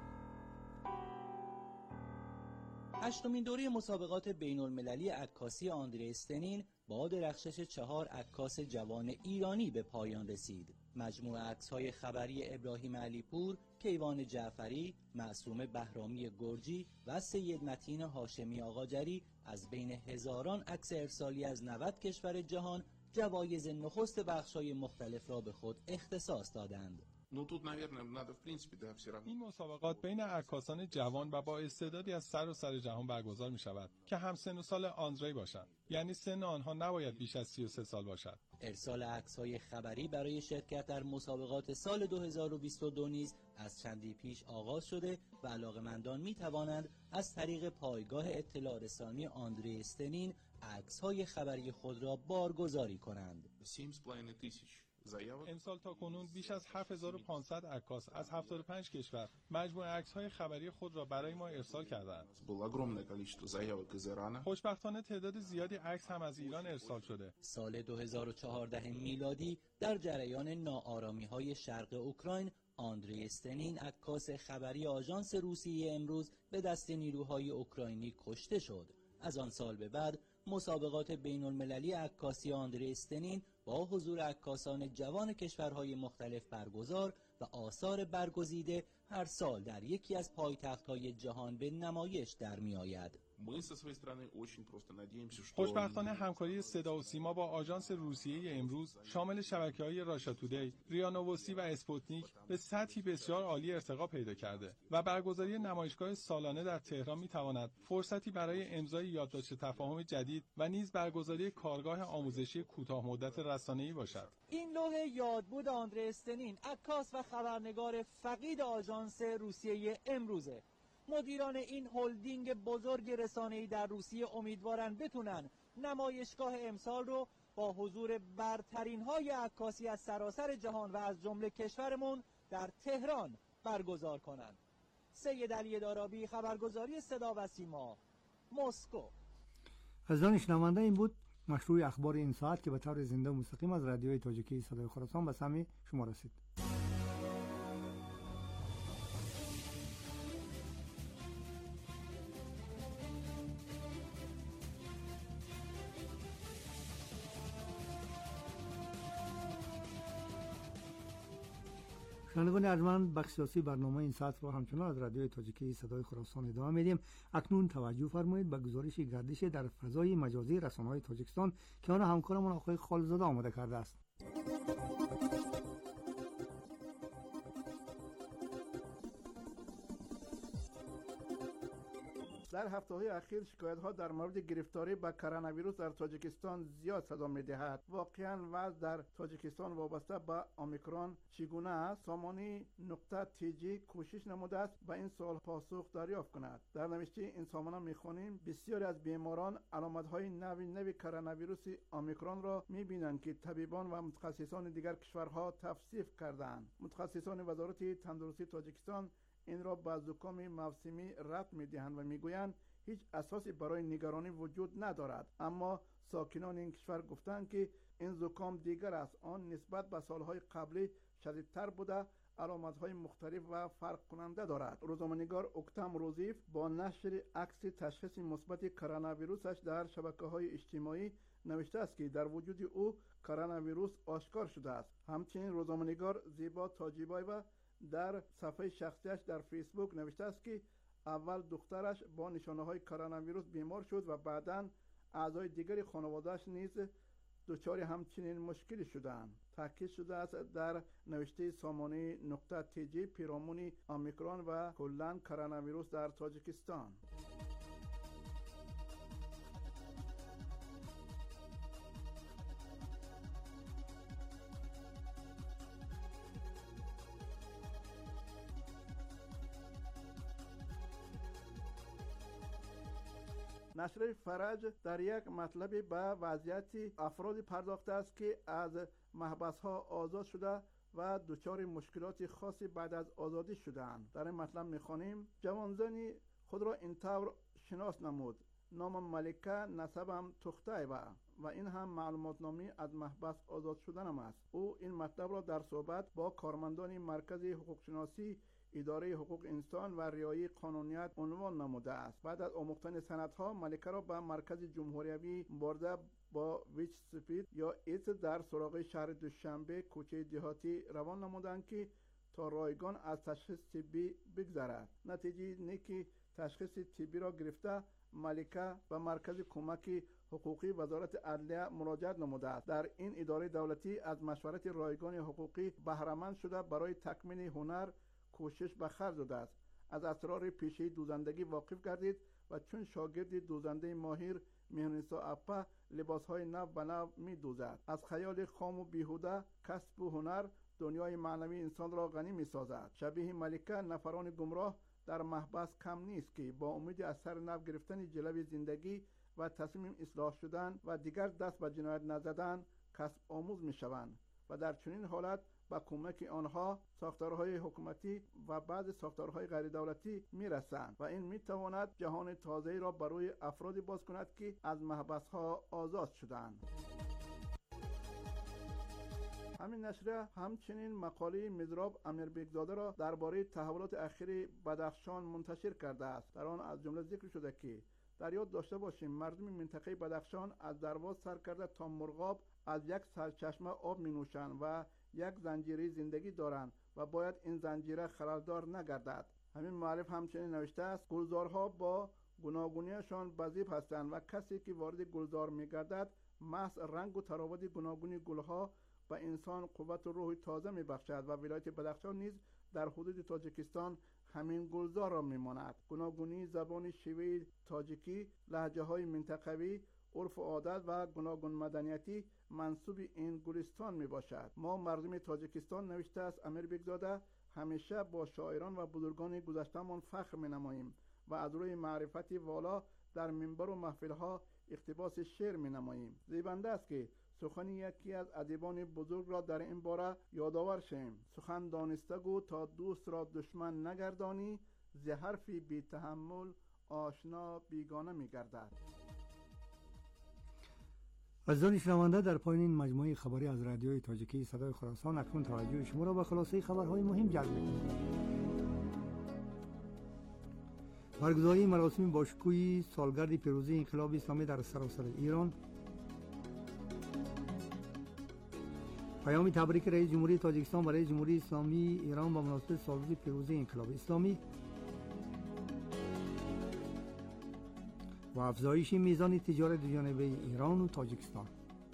هشتمین دوره مسابقات بین‌المللی عکاسی آندری استنین با درخشش چهار عکاس جوان ایرانی به پایان رسید. مجموعه عکس‌های خبری ابراهیم علیپور، کیوان جعفری، معصوم بهرامی گرجی و سید متین هاشمی آقاجری از بین هزاران عکس ارسالی از نود کشور جهان جوایز نخست بخش‌های مختلف را به خود اختصاص دادند. این مسابقات بین عکاسان جوان و با استعدادی از سراسر جهان برگزار می شود که هم سن و سال آندری باشند، یعنی سن آنها نباید بیش از سی و سه سال باشد. ارسال عکس‌های خبری برای شرکت در مسابقات سال دو هزار و بیست و دو نیز از چندی پیش آغاز شده و علاقه‌مندان می توانند از طریق پایگاه اطلاع رسانی آندری استنین عکس‌های خبری خود را بارگذاری کنند. امسال تا کنون بیش از هفت هزار و پانصد عکاس از هفتاد و پنج کشور مجموعه عکس‌های خبری خود را برای ما ارسال کردند. خوشبختانه تعداد زیادی عکس هم از ایران ارسال شده. سال دو هزار و چهارده میلادی در جریان ناآرامی‌های شرق اوکراین، آندری استنین عکاس خبری آژانس روسیه امروز به دست نیروهای اوکراینی کشته شد. از آن سال به بعد مسابقات بین المللی عکاسی آندری استنین با حضور عکاسان جوان کشورهای مختلف برگزار و آثار برگزیده هر سال در یکی از پایتخت‌های جهان به نمایش در می آید. خوشبختانه همکاری صدا و سیما با آژانس روسیه امروز شامل شبکه‌های راشا تودی، ریا نووستی و اسپوتنیک به سطحی بسیار عالی ارتقا پیدا کرده و برگزاری نمایشگاه سالانه در تهران می‌تواند فرصتی برای امضای یادداشت تفاهم جدید و نیز برگزاری کارگاه آموزشی کوتاه‌مدت رسانه‌ای باشد. این لوح یادبود آندری استنین عکاس و خبرنگار فقید آژانس روسیه امروزه. مدیران این هلدینگ بزرگ رسانه‌ای در روسیه امیدوارن بتونن نمایشگاه امسال رو با حضور برترین‌های عکاسی از سراسر جهان و از جمله کشورمون در تهران برگزار کنن. سید علی دارابی، خبرگزاری صدا و سیما، مسکو. از دانشنامنده این بود مشروع اخبار این ساعت که به طور زنده و مستقیم از رادیوی تاجیکی صدای خراسان به سمع شما رسید. شنوندگان ارجمند، بخش سیاسی برنامه این ساعت را همچنان از رادیوی تاجیکی صدای خراسان ادامه میدیم. اکنون توجه فرمایید به گزارش گردش در فضای مجازی رسانه‌های تاجیکستان که آن همکارمون آقای خالزاده آماده کرده است. در هفته‌های اخیر شکایت‌ها در مورد گرفتاری به کرونا ویروس در تاجیکستان زیاد صدا می‌دهد. واقعاً وضع در تاجیکستان وابسته به اومیکرون چگونه است؟ سامانی نقطه تی جی کوشش نموده است به این سوال پاسخ دریافت کند. در نوشته این سامانه می‌خوانیم بسیاری از بیماران علامت‌های نوی نوی کرونا ویروس اومیکرون را می‌بینند که طبیبان و متخصصان دیگر کشورها توصیف کردند. متخصصان وزارت تندرستی تاجیکستان این را به زکام موسمی ربط می‌دهند و می‌گویند هیچ اساسی برای نگرانی وجود ندارد، اما ساکنان این کشور گفتند که این زکام دیگر است، آن نسبت به سالهای قبلی شدیدتر بوده، علامت‌های مختلف و فرق کننده دارد. روزنامه‌نگار اکتم روزیف با نشر عکس تشخیص مثبت کرونا ویروسش در شبکه‌های اجتماعی نوشته است که در وجود او کرونا ویروس آشکار شده است. همچنین روزنامه‌نگار زیبا تاجیبایو در صفحه شخصیش در فیسبوک نوشته است که اول دخترش با نشانه‌های کرونا ویروس بیمار شد و بعداً اعضای دیگری خانواده‌اش نیز دچار همچنین مشکلی شدند. تاکید شده است در نوشته سامانه نقطه تی جی پیرامون اومیکرون و کلاً کرونا ویروس در تاجیکستان. نشر فرج در یک مطلبی به وضعیت افرادی پرداخته است که از محبس‌ها آزاد شده و دچار مشکلات خاصی بعد از آزادی شده‌اند. در این مطلب می‌خوانیم جوانزنی خود را اینطور شناس نمود: نام ملکه، نسبم تختایبه و این هم معلومات نامی از محبس آزاد شدنم است. او این مطلب را در صحبت با کارمندان مرکز حقوق شناسی اداره حقوق انسان و رعایت قانونیت عنوان نموده است. بعد از آموختن سندها ملکه را به مرکز جمهوریوی برده با ویچ سپید یا ایت در سراغ شهر دوشنبه کوچه دهاتی روان نمودند که تا رایگان از تشخیص طبی بگذرد. نتیجه نیکی تشخیص طبی را گرفته ملکه به مرکز کمک حقوقی وزارت عدلیه مراجعه نموده است. در این اداره دولتی از مشورت رایگان حقوقی بهره‌مند شده برای تکمیل هنر کوشش به خرج داده است. از اسرار پیشه دوزندگی واقف گردید و چون شاگرد دوزنده ماهر مهرنسا اپا لباسهای نو به نو می دوزد. از خیال خام و بیهوده کسب و هنر دنیای معنوی انسان را غنی می سازد. شبیه ملکه نفران گمراه در محبس کم نیست که با امید از سر نو گرفتن جلوه زندگی و تصمیم اصلاح شدن و دیگر دست به جنایت نزدن کسب آموز می شوند و در چنین حالت با کمک آنها ساختارهای حکومتی و بعض ساختارهای غیر دولتی می رسند و این می تواند جهان تازه‌ای را برای افرادی باز کند که از محبس‌ها آزاد شدند. همین نشریه همچنین مقاله مزراب امیربگزاده را درباره تحولات اخیر بدخشان منتشر کرده است. در آن از جمله ذکر شده که در یاد داشته باشیم مردم منطقه بدخشان از درواز سر کرده تا مرغاب از یک سرچشمه آب می نوشند و یک زنجیره زندگی دارند و باید این زنجیره خللدار نگردد. همین معرف همچنین نوشته است گلزارها با گوناگونیشان بزیب هستند و کسی که وارد گلزار می گردد محض رنگ و تراوت گوناگونی گلها به انسان قوت و روح تازه می بخشد و ولایت بدخشان نیز در حدود تاجیکستان همین گلزار را می ماند. گوناگونی زبان شیوه تاجیکی، لهجه های منطقوی، عرف و عادت و گوناگون مدنیتی منسوب این گلستان می باشد. ما مردم تاجیکستان، نوشته است امیربگزاده، همیشه با شاعران و بزرگان گذشته‌مان فخر می نماییم و از روی معرفتی والا در منبر و محفل‌ها اقتباس شعر می نماییم. زیبنده است که سخن یکی از ادیبان بزرگ را در این باره یادآور شیم. سخن دانسته گو تا دوست را دشمن نگردانی، ز حرفی بی تحمل آشنا بیگانه می گردد. عزیزان شنونده، در پایان این مجموعه خبری از رادیوی تاجیکی صدای خراسان اکنون توجه شما را به خلاصه خبرهای مهم جلب می‌کنیم. برگزاری مراسم باشکوهی سالگرد پیروزی انقلاب اسلامی در سراسر ایران، پیام تبریک رئیس جمهوری تاجیکستان برای جمهوری اسلامی ایران با مناسبت سالروز پیروزی انقلاب اسلامی و افزایش میزان تجارت دوجانبه ایران و تاجیکستان.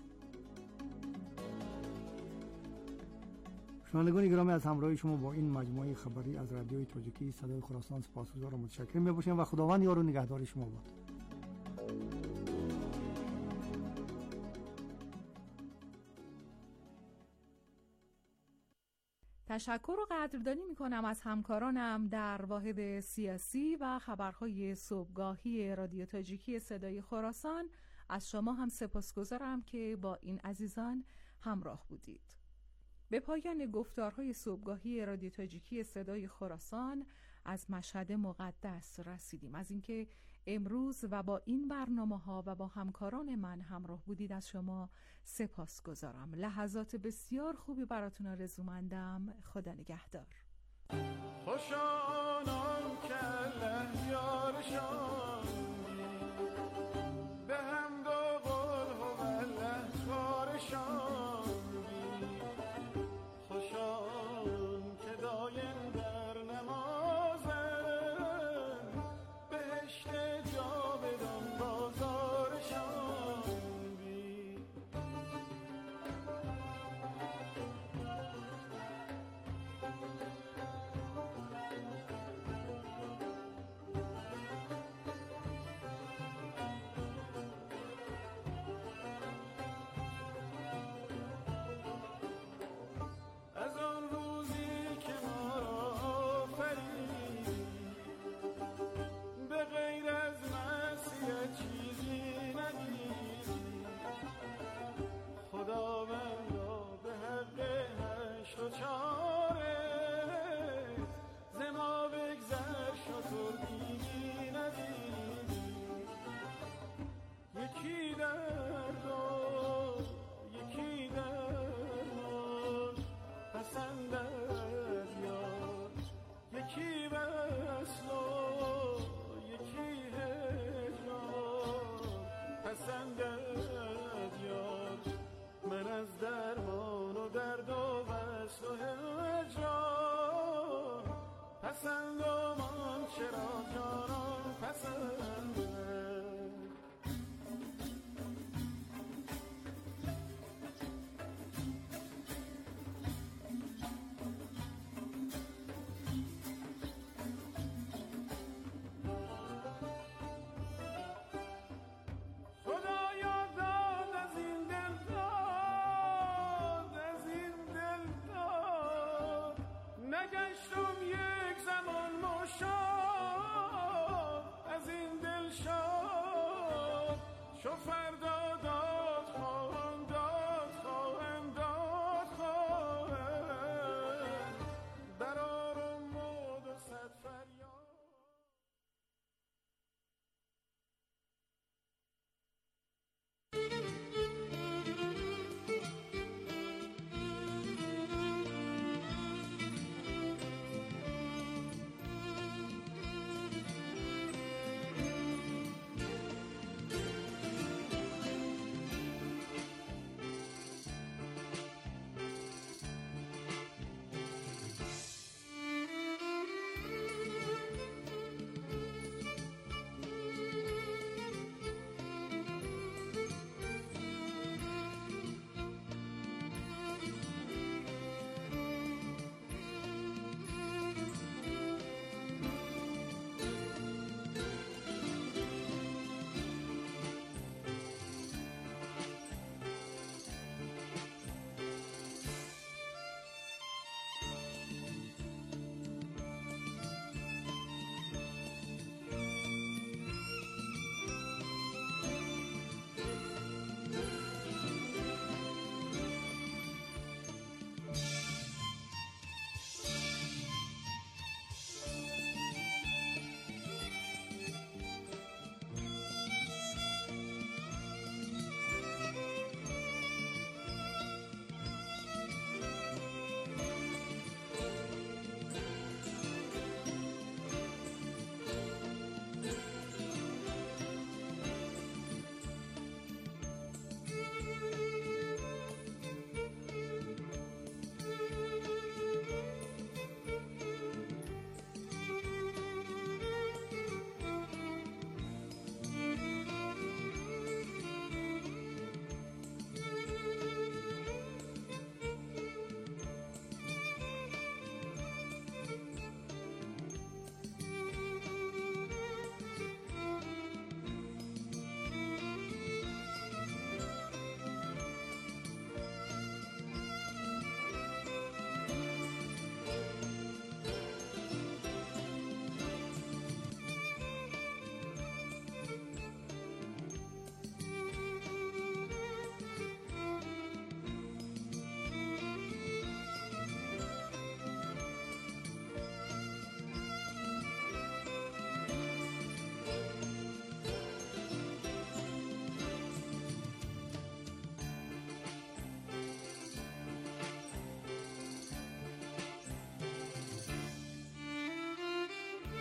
شنوندگان گرامی، از همراهی شما با این مجموعه خبری از رادیوی تاجیکی صدای خراسان سپاسگزار و متشکرم میباشیم و خداوند یار و نگهدار شما باد. تشکر و قدردانی میکنم از همکارانم در واحد سیاسی و خبرهای صبحگاهی رادیو تاجیکی صدای خراسان. از شما هم سپاسگزارم که با این عزیزان همراه بودید. به پایان گفتارهای صبحگاهی رادیو تاجیکی صدای خراسان از مشهد مقدس رسیدیم. از اینکه امروز و با این برنامه‌ها و با همکاران من همراه بودید از شما سپاسگزارم. لحظات بسیار خوبی براتون آرزومندم. خدا نگهدار. خوشا